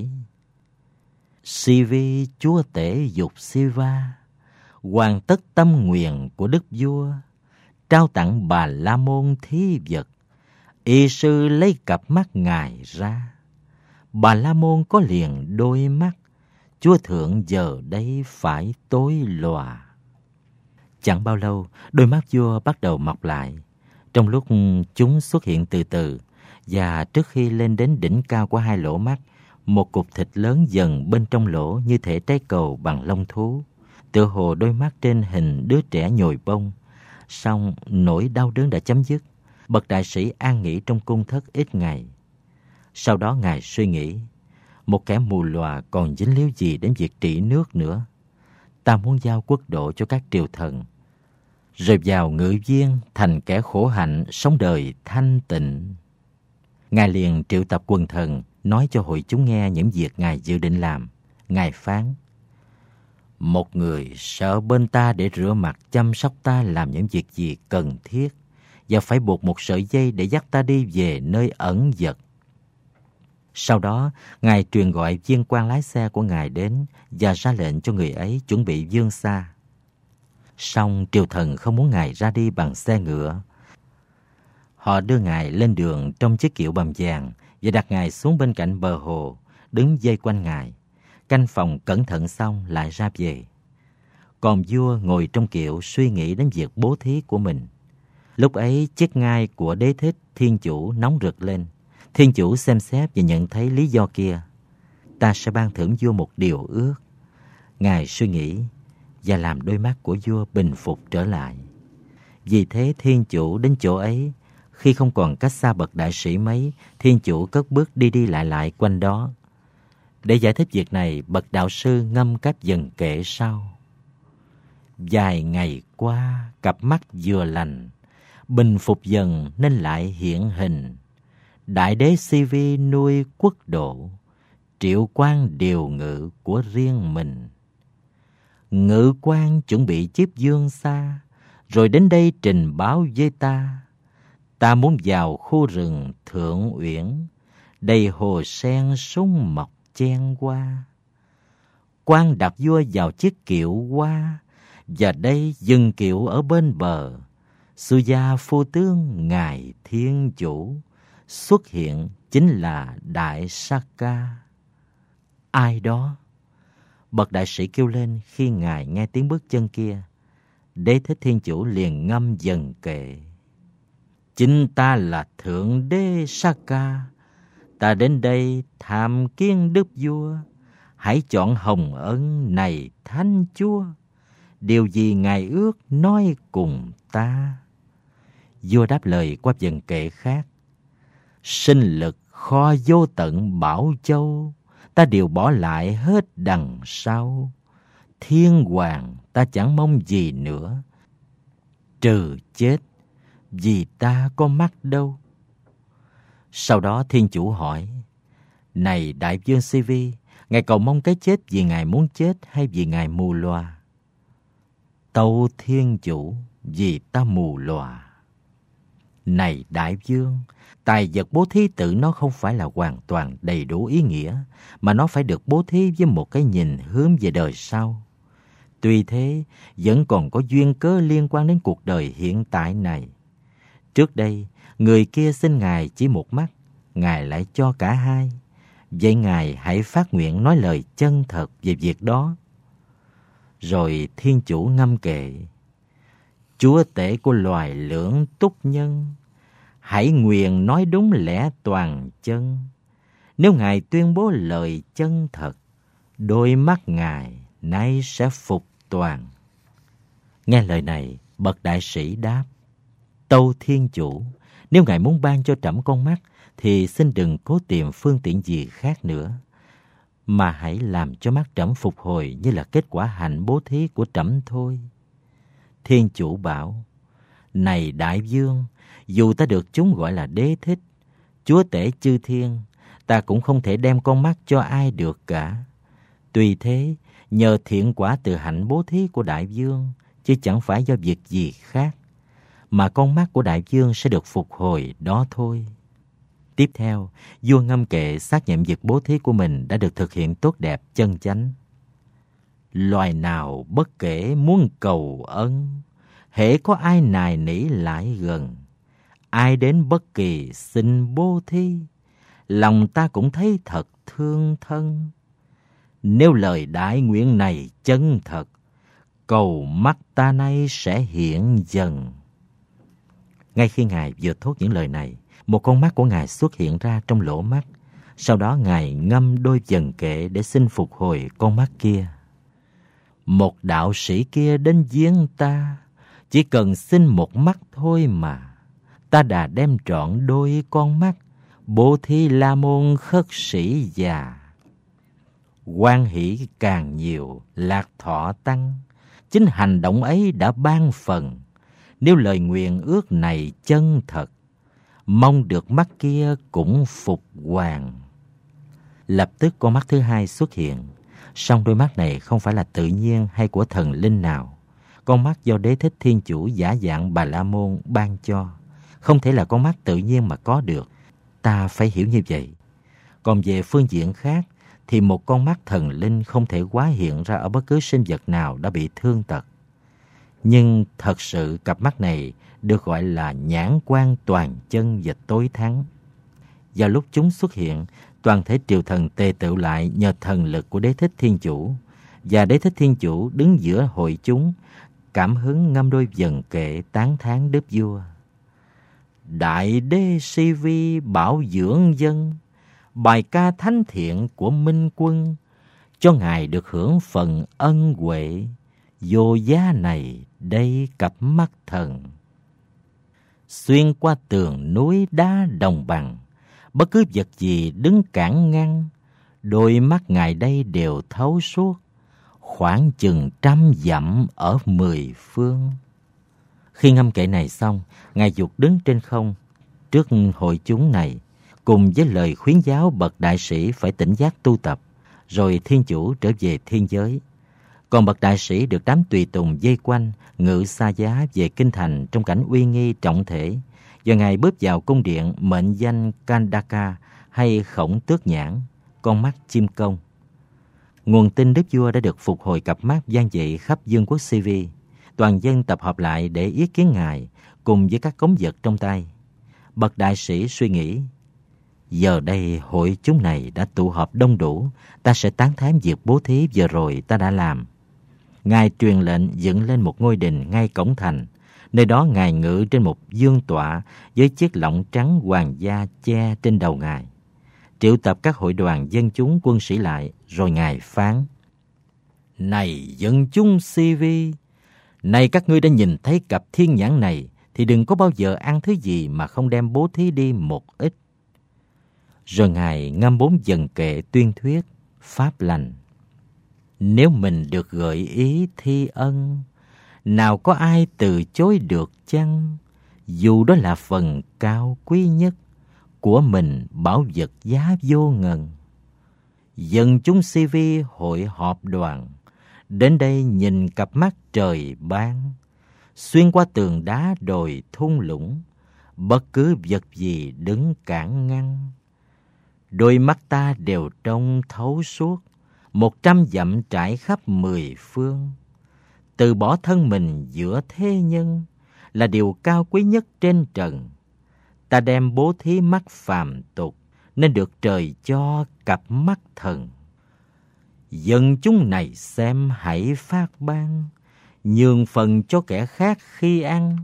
Si vi chúa tể dục Siva, hoàn tất tâm nguyện của đức vua, trao tặng Bà La Môn thí vật. Y sư lấy cặp mắt Ngài ra, Bà La Môn có liền đôi mắt, chúa thượng giờ đây phải tối lòa. Chẳng bao lâu, đôi mắt vua bắt đầu mọc lại. Trong lúc chúng xuất hiện từ từ, và trước khi lên đến đỉnh cao của hai lỗ mắt, một cục thịt lớn dần bên trong lỗ như thể trái cầu bằng lông thú, tựa hồ đôi mắt trên hình đứa trẻ nhồi bông. Song nỗi đau đớn đã chấm dứt. Bậc đại sĩ an nghỉ trong cung thất ít ngày. Sau đó Ngài suy nghĩ, một kẻ mù lòa còn dính líu gì đến việc trị nước nữa. Ta muốn giao quốc độ cho các triều thần, rồi vào ngự viên thành kẻ khổ hạnh, sống đời thanh tịnh. Ngài liền triệu tập quần thần, nói cho hội chúng nghe những việc Ngài dự định làm. Ngài phán: Một người sợ bên ta để rửa mặt, chăm sóc ta làm những việc gì cần thiết, và phải buộc một sợi dây để dắt ta đi về nơi ẩn dật. Sau đó, Ngài truyền gọi viên quan lái xe của Ngài đến và ra lệnh cho người ấy chuẩn bị vươn xa. Song triều thần không muốn Ngài ra đi bằng xe ngựa. Họ đưa Ngài lên đường trong chiếc kiệu bầm vàng và đặt Ngài xuống bên cạnh bờ hồ, đứng vây quanh Ngài, canh phòng cẩn thận xong lại ra về. Còn vua ngồi trong kiệu suy nghĩ đến việc bố thí của mình. Lúc ấy chiếc ngai của Đế thích Thiên Chủ nóng rực lên. Thiên Chủ xem xét và nhận thấy lý do kia. Ta sẽ ban thưởng vua một điều ước. Ngài suy nghĩ và làm đôi mắt của vua bình phục trở lại. Vì thế Thiên Chủ đến chỗ ấy. Khi không còn cách xa bậc đại sĩ mấy, Thiên Chủ cất bước đi đi lại lại quanh đó. Để giải thích việc này, bậc đạo sư ngâm các dần kệ sau. Vài ngày qua, cặp mắt vừa lành, bình phục dần nên lại hiện hình. Đại đế Si Vi nuôi quốc độ, triệu quan điều ngự của riêng mình. Ngự quan chuẩn bị chiếc dương xa, rồi đến đây trình báo với ta. Ta muốn vào khu rừng Thượng Uyển, đầy hồ sen sung mọc chen qua. Quan đặt vua vào chiếc kiệu qua, và đây dừng kiệu ở bên bờ. Sư gia phu tướng Ngài Thiên Chủ xuất hiện chính là Đại Sakka. Ai đó? Bậc đại sĩ kêu lên khi Ngài nghe tiếng bước chân kia. Đế thích Thiên Chủ liền ngâm dần kệ. Chính ta là Thượng Đế Sakka. Ta đến đây tham kiến đức vua. Hãy chọn hồng ân này thánh chúa. Điều gì Ngài ước nói cùng ta. Vua đáp lời qua dần kệ khác. Sinh lực kho vô tận Bảo Châu, ta đều bỏ lại hết đằng sau. Thiên hoàng ta chẳng mong gì nữa, trừ chết, vì ta có mắt đâu. Sau đó Thiên Chủ hỏi: Này đại vương Si Vi, Ngài cầu mong cái chết vì Ngài muốn chết hay vì Ngài mù lòa? Tâu Thiên Chủ, vì ta mù lòa. Này đại vương, tài vật bố thí tự nó không phải là hoàn toàn đầy đủ ý nghĩa, mà nó phải được bố thí với một cái nhìn hướng về đời sau. Tuy thế, vẫn còn có duyên cớ liên quan đến cuộc đời hiện tại này. Trước đây, người kia xin Ngài chỉ một mắt, Ngài lại cho cả hai. Vậy Ngài hãy phát nguyện nói lời chân thật về việc đó. Rồi Thiên Chủ ngâm kệ: Chúa tể của loài lưỡng túc nhân, hãy nguyện nói đúng lẽ toàn chân. Nếu Ngài tuyên bố lời chân thật, đôi mắt Ngài nay sẽ phục toàn. Nghe lời này, bậc đại sĩ đáp: Tâu thiên chủ, nếu ngài muốn ban cho trẫm con mắt, thì xin đừng cố tìm phương tiện gì khác nữa, mà hãy làm cho mắt trẫm phục hồi như là kết quả hạnh bố thí của trẫm thôi. Thiên chủ bảo: Này đại vương, dù ta được chúng gọi là đế thích, chúa tể chư thiên, ta cũng không thể đem con mắt cho ai được cả. Tuy thế, nhờ thiện quả từ hạnh bố thí của đại vương, chứ chẳng phải do việc gì khác, mà con mắt của đại vương sẽ được phục hồi đó thôi. Tiếp theo, vua Ngâm Kệ xác nhận việc bố thí của mình đã được thực hiện tốt đẹp chân chánh. Loài nào bất kể muốn cầu ân, hễ có ai nài nỉ lại gần, ai đến bất kỳ xin bố thí, lòng ta cũng thấy thật thương thân. Nếu lời đại nguyện này chân thật, cầu mắt ta nay sẽ hiện dần. Ngay khi Ngài vừa thốt những lời này, một con mắt của Ngài xuất hiện ra trong lỗ mắt. Sau đó Ngài ngâm đôi dần kệ để xin phục hồi con mắt kia. Một đạo sĩ kia đến giếng ta, chỉ cần xin một mắt thôi mà, ta đã đem trọn đôi con mắt, bố thí La Môn khất sĩ già. Hoan hỷ càng nhiều, lạc thọ tăng, chính hành động ấy đã ban phần. Nếu lời nguyện ước này chân thật, mong được mắt kia cũng phục hoàng. Lập tức con mắt thứ hai xuất hiện, song đôi mắt này không phải là tự nhiên hay của thần linh nào. Con mắt do Đế Thích Thiên Chủ giả dạng Bà La Môn ban cho, không thể là con mắt tự nhiên mà có được. Ta phải hiểu như vậy. Còn về phương diện khác, thì một con mắt thần linh không thể hóa hiện ra ở bất cứ sinh vật nào đã bị thương tật. Nhưng thật sự cặp mắt này được gọi là nhãn quan toàn chân và tối thắng. Vào lúc chúng xuất hiện, toàn thể triều thần tề tựu lại nhờ thần lực của Đế Thích Thiên Chủ, và Đế Thích Thiên Chủ đứng giữa hội chúng, cảm hứng ngâm đôi vần kệ tán thán đức vua. Đại đế si vi bảo dưỡng dân, bài ca thánh thiện của Minh Quân, cho ngài được hưởng phần ân huệ, vô giá này đây cặp mắt thần. Xuyên qua tường núi đá đồng bằng, bất cứ vật gì đứng cản ngăn, đôi mắt ngài đây đều thấu suốt, khoảng chừng trăm dặm ở mười phương. Khi ngâm kệ này xong, ngài dục đứng trên không trước hội chúng này, cùng với lời khuyến giáo bậc đại sĩ phải tỉnh giác tu tập, rồi Thiên Chủ trở về thiên giới. Còn bậc đại sĩ được đám tùy tùng vây quanh, ngự xa giá về kinh thành trong cảnh uy nghi trọng thể, và ngài bước vào cung điện mệnh danh Kandaka hay Khổng Tước Nhãn, con mắt chim công. Nguồn tin đức vua đã được phục hồi cặp mắt vang dậy khắp vương quốc Si Vi. Toàn dân tập hợp lại để ý kiến ngài, cùng với các cống vật trong tay. Bậc đại sĩ suy nghĩ, giờ đây hội chúng này đã tụ họp đông đủ, ta sẽ tán thán việc bố thí vừa rồi ta đã làm. Ngài truyền lệnh dựng lên một ngôi đình ngay cổng thành, nơi đó ngài ngự trên một vương tọa với chiếc lọng trắng hoàng gia che trên đầu ngài. Triệu tập các hội đoàn dân chúng quân sĩ lại, rồi ngài phán: Này dân chúng Si Vi, này các ngươi đã nhìn thấy cặp thiên nhãn này, thì đừng có bao giờ ăn thứ gì mà không đem bố thí đi một ít. Rồi ngài ngâm bốn dần kệ tuyên thuyết pháp lành. Nếu mình được gợi ý thi ân, nào có ai từ chối được chăng? Dù đó là phần cao quý nhất của mình, bảo vật giá vô ngần. Dân chúng Si Vi hội họp đoàn, đến đây nhìn cặp mắt trời ban, xuyên qua tường đá đồi thung lũng, bất cứ vật gì đứng cản ngăn. Đôi mắt ta đều trông thấu suốt, một trăm dặm trải khắp mười phương. Từ bỏ thân mình giữa thế nhân là điều cao quý nhất trên trần. Ta đem bố thí mắt phàm tục, nên được trời cho cặp mắt thần. Dân chúng này xem hãy phát ban, nhường phần cho kẻ khác khi ăn.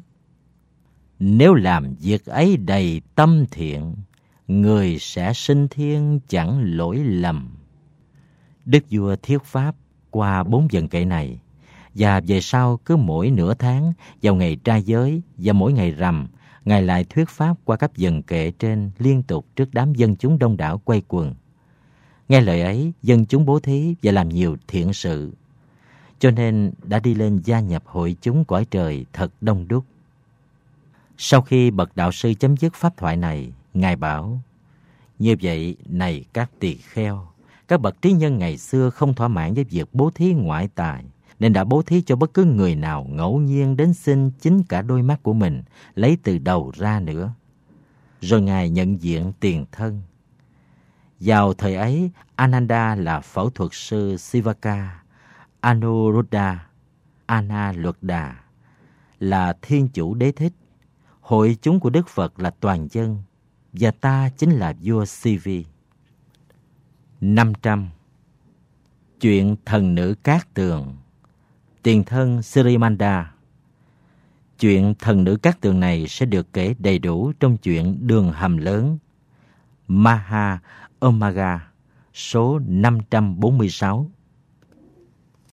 Nếu làm việc ấy đầy tâm thiện, người sẽ sinh thiên chẳng lỗi lầm. Đức vua thuyết pháp qua bốn dần kệ này, Và về sau cứ mỗi nửa tháng, vào ngày trai giới và mỗi ngày rằm, Ngài lại thuyết pháp qua các dần kệ trên liên tục trước đám dân chúng đông đảo quay quần. Nghe lời ấy, dân chúng bố thí và làm nhiều thiện sự, cho nên đã đi lên gia nhập hội chúng cõi trời thật đông đúc. Sau khi bậc đạo sư chấm dứt pháp thoại này, Ngài bảo: như vậy, này các tỳ kheo, các bậc trí nhân ngày xưa không thỏa mãn với việc bố thí ngoại tài, nên đã bố thí cho bất cứ người nào ngẫu nhiên đến xin chính cả đôi mắt của mình, lấy từ đầu ra nữa. Rồi Ngài nhận diện tiền thân. Vào thời ấy, Ananda là phẫu thuật sư Sivaka, Anuruddha, Analuddha là thiên chủ đế thích, hội chúng của Đức Phật là toàn dân, và ta chính là vua Sivi. năm trăm. Chuyện thần nữ Cát Tường. Tiền thân Sirimanda. Chuyện thần nữ Cát Tường này sẽ được kể đầy đủ trong chuyện Đường Hầm Lớn, Maha Umaga, số năm trăm bốn mươi sáu.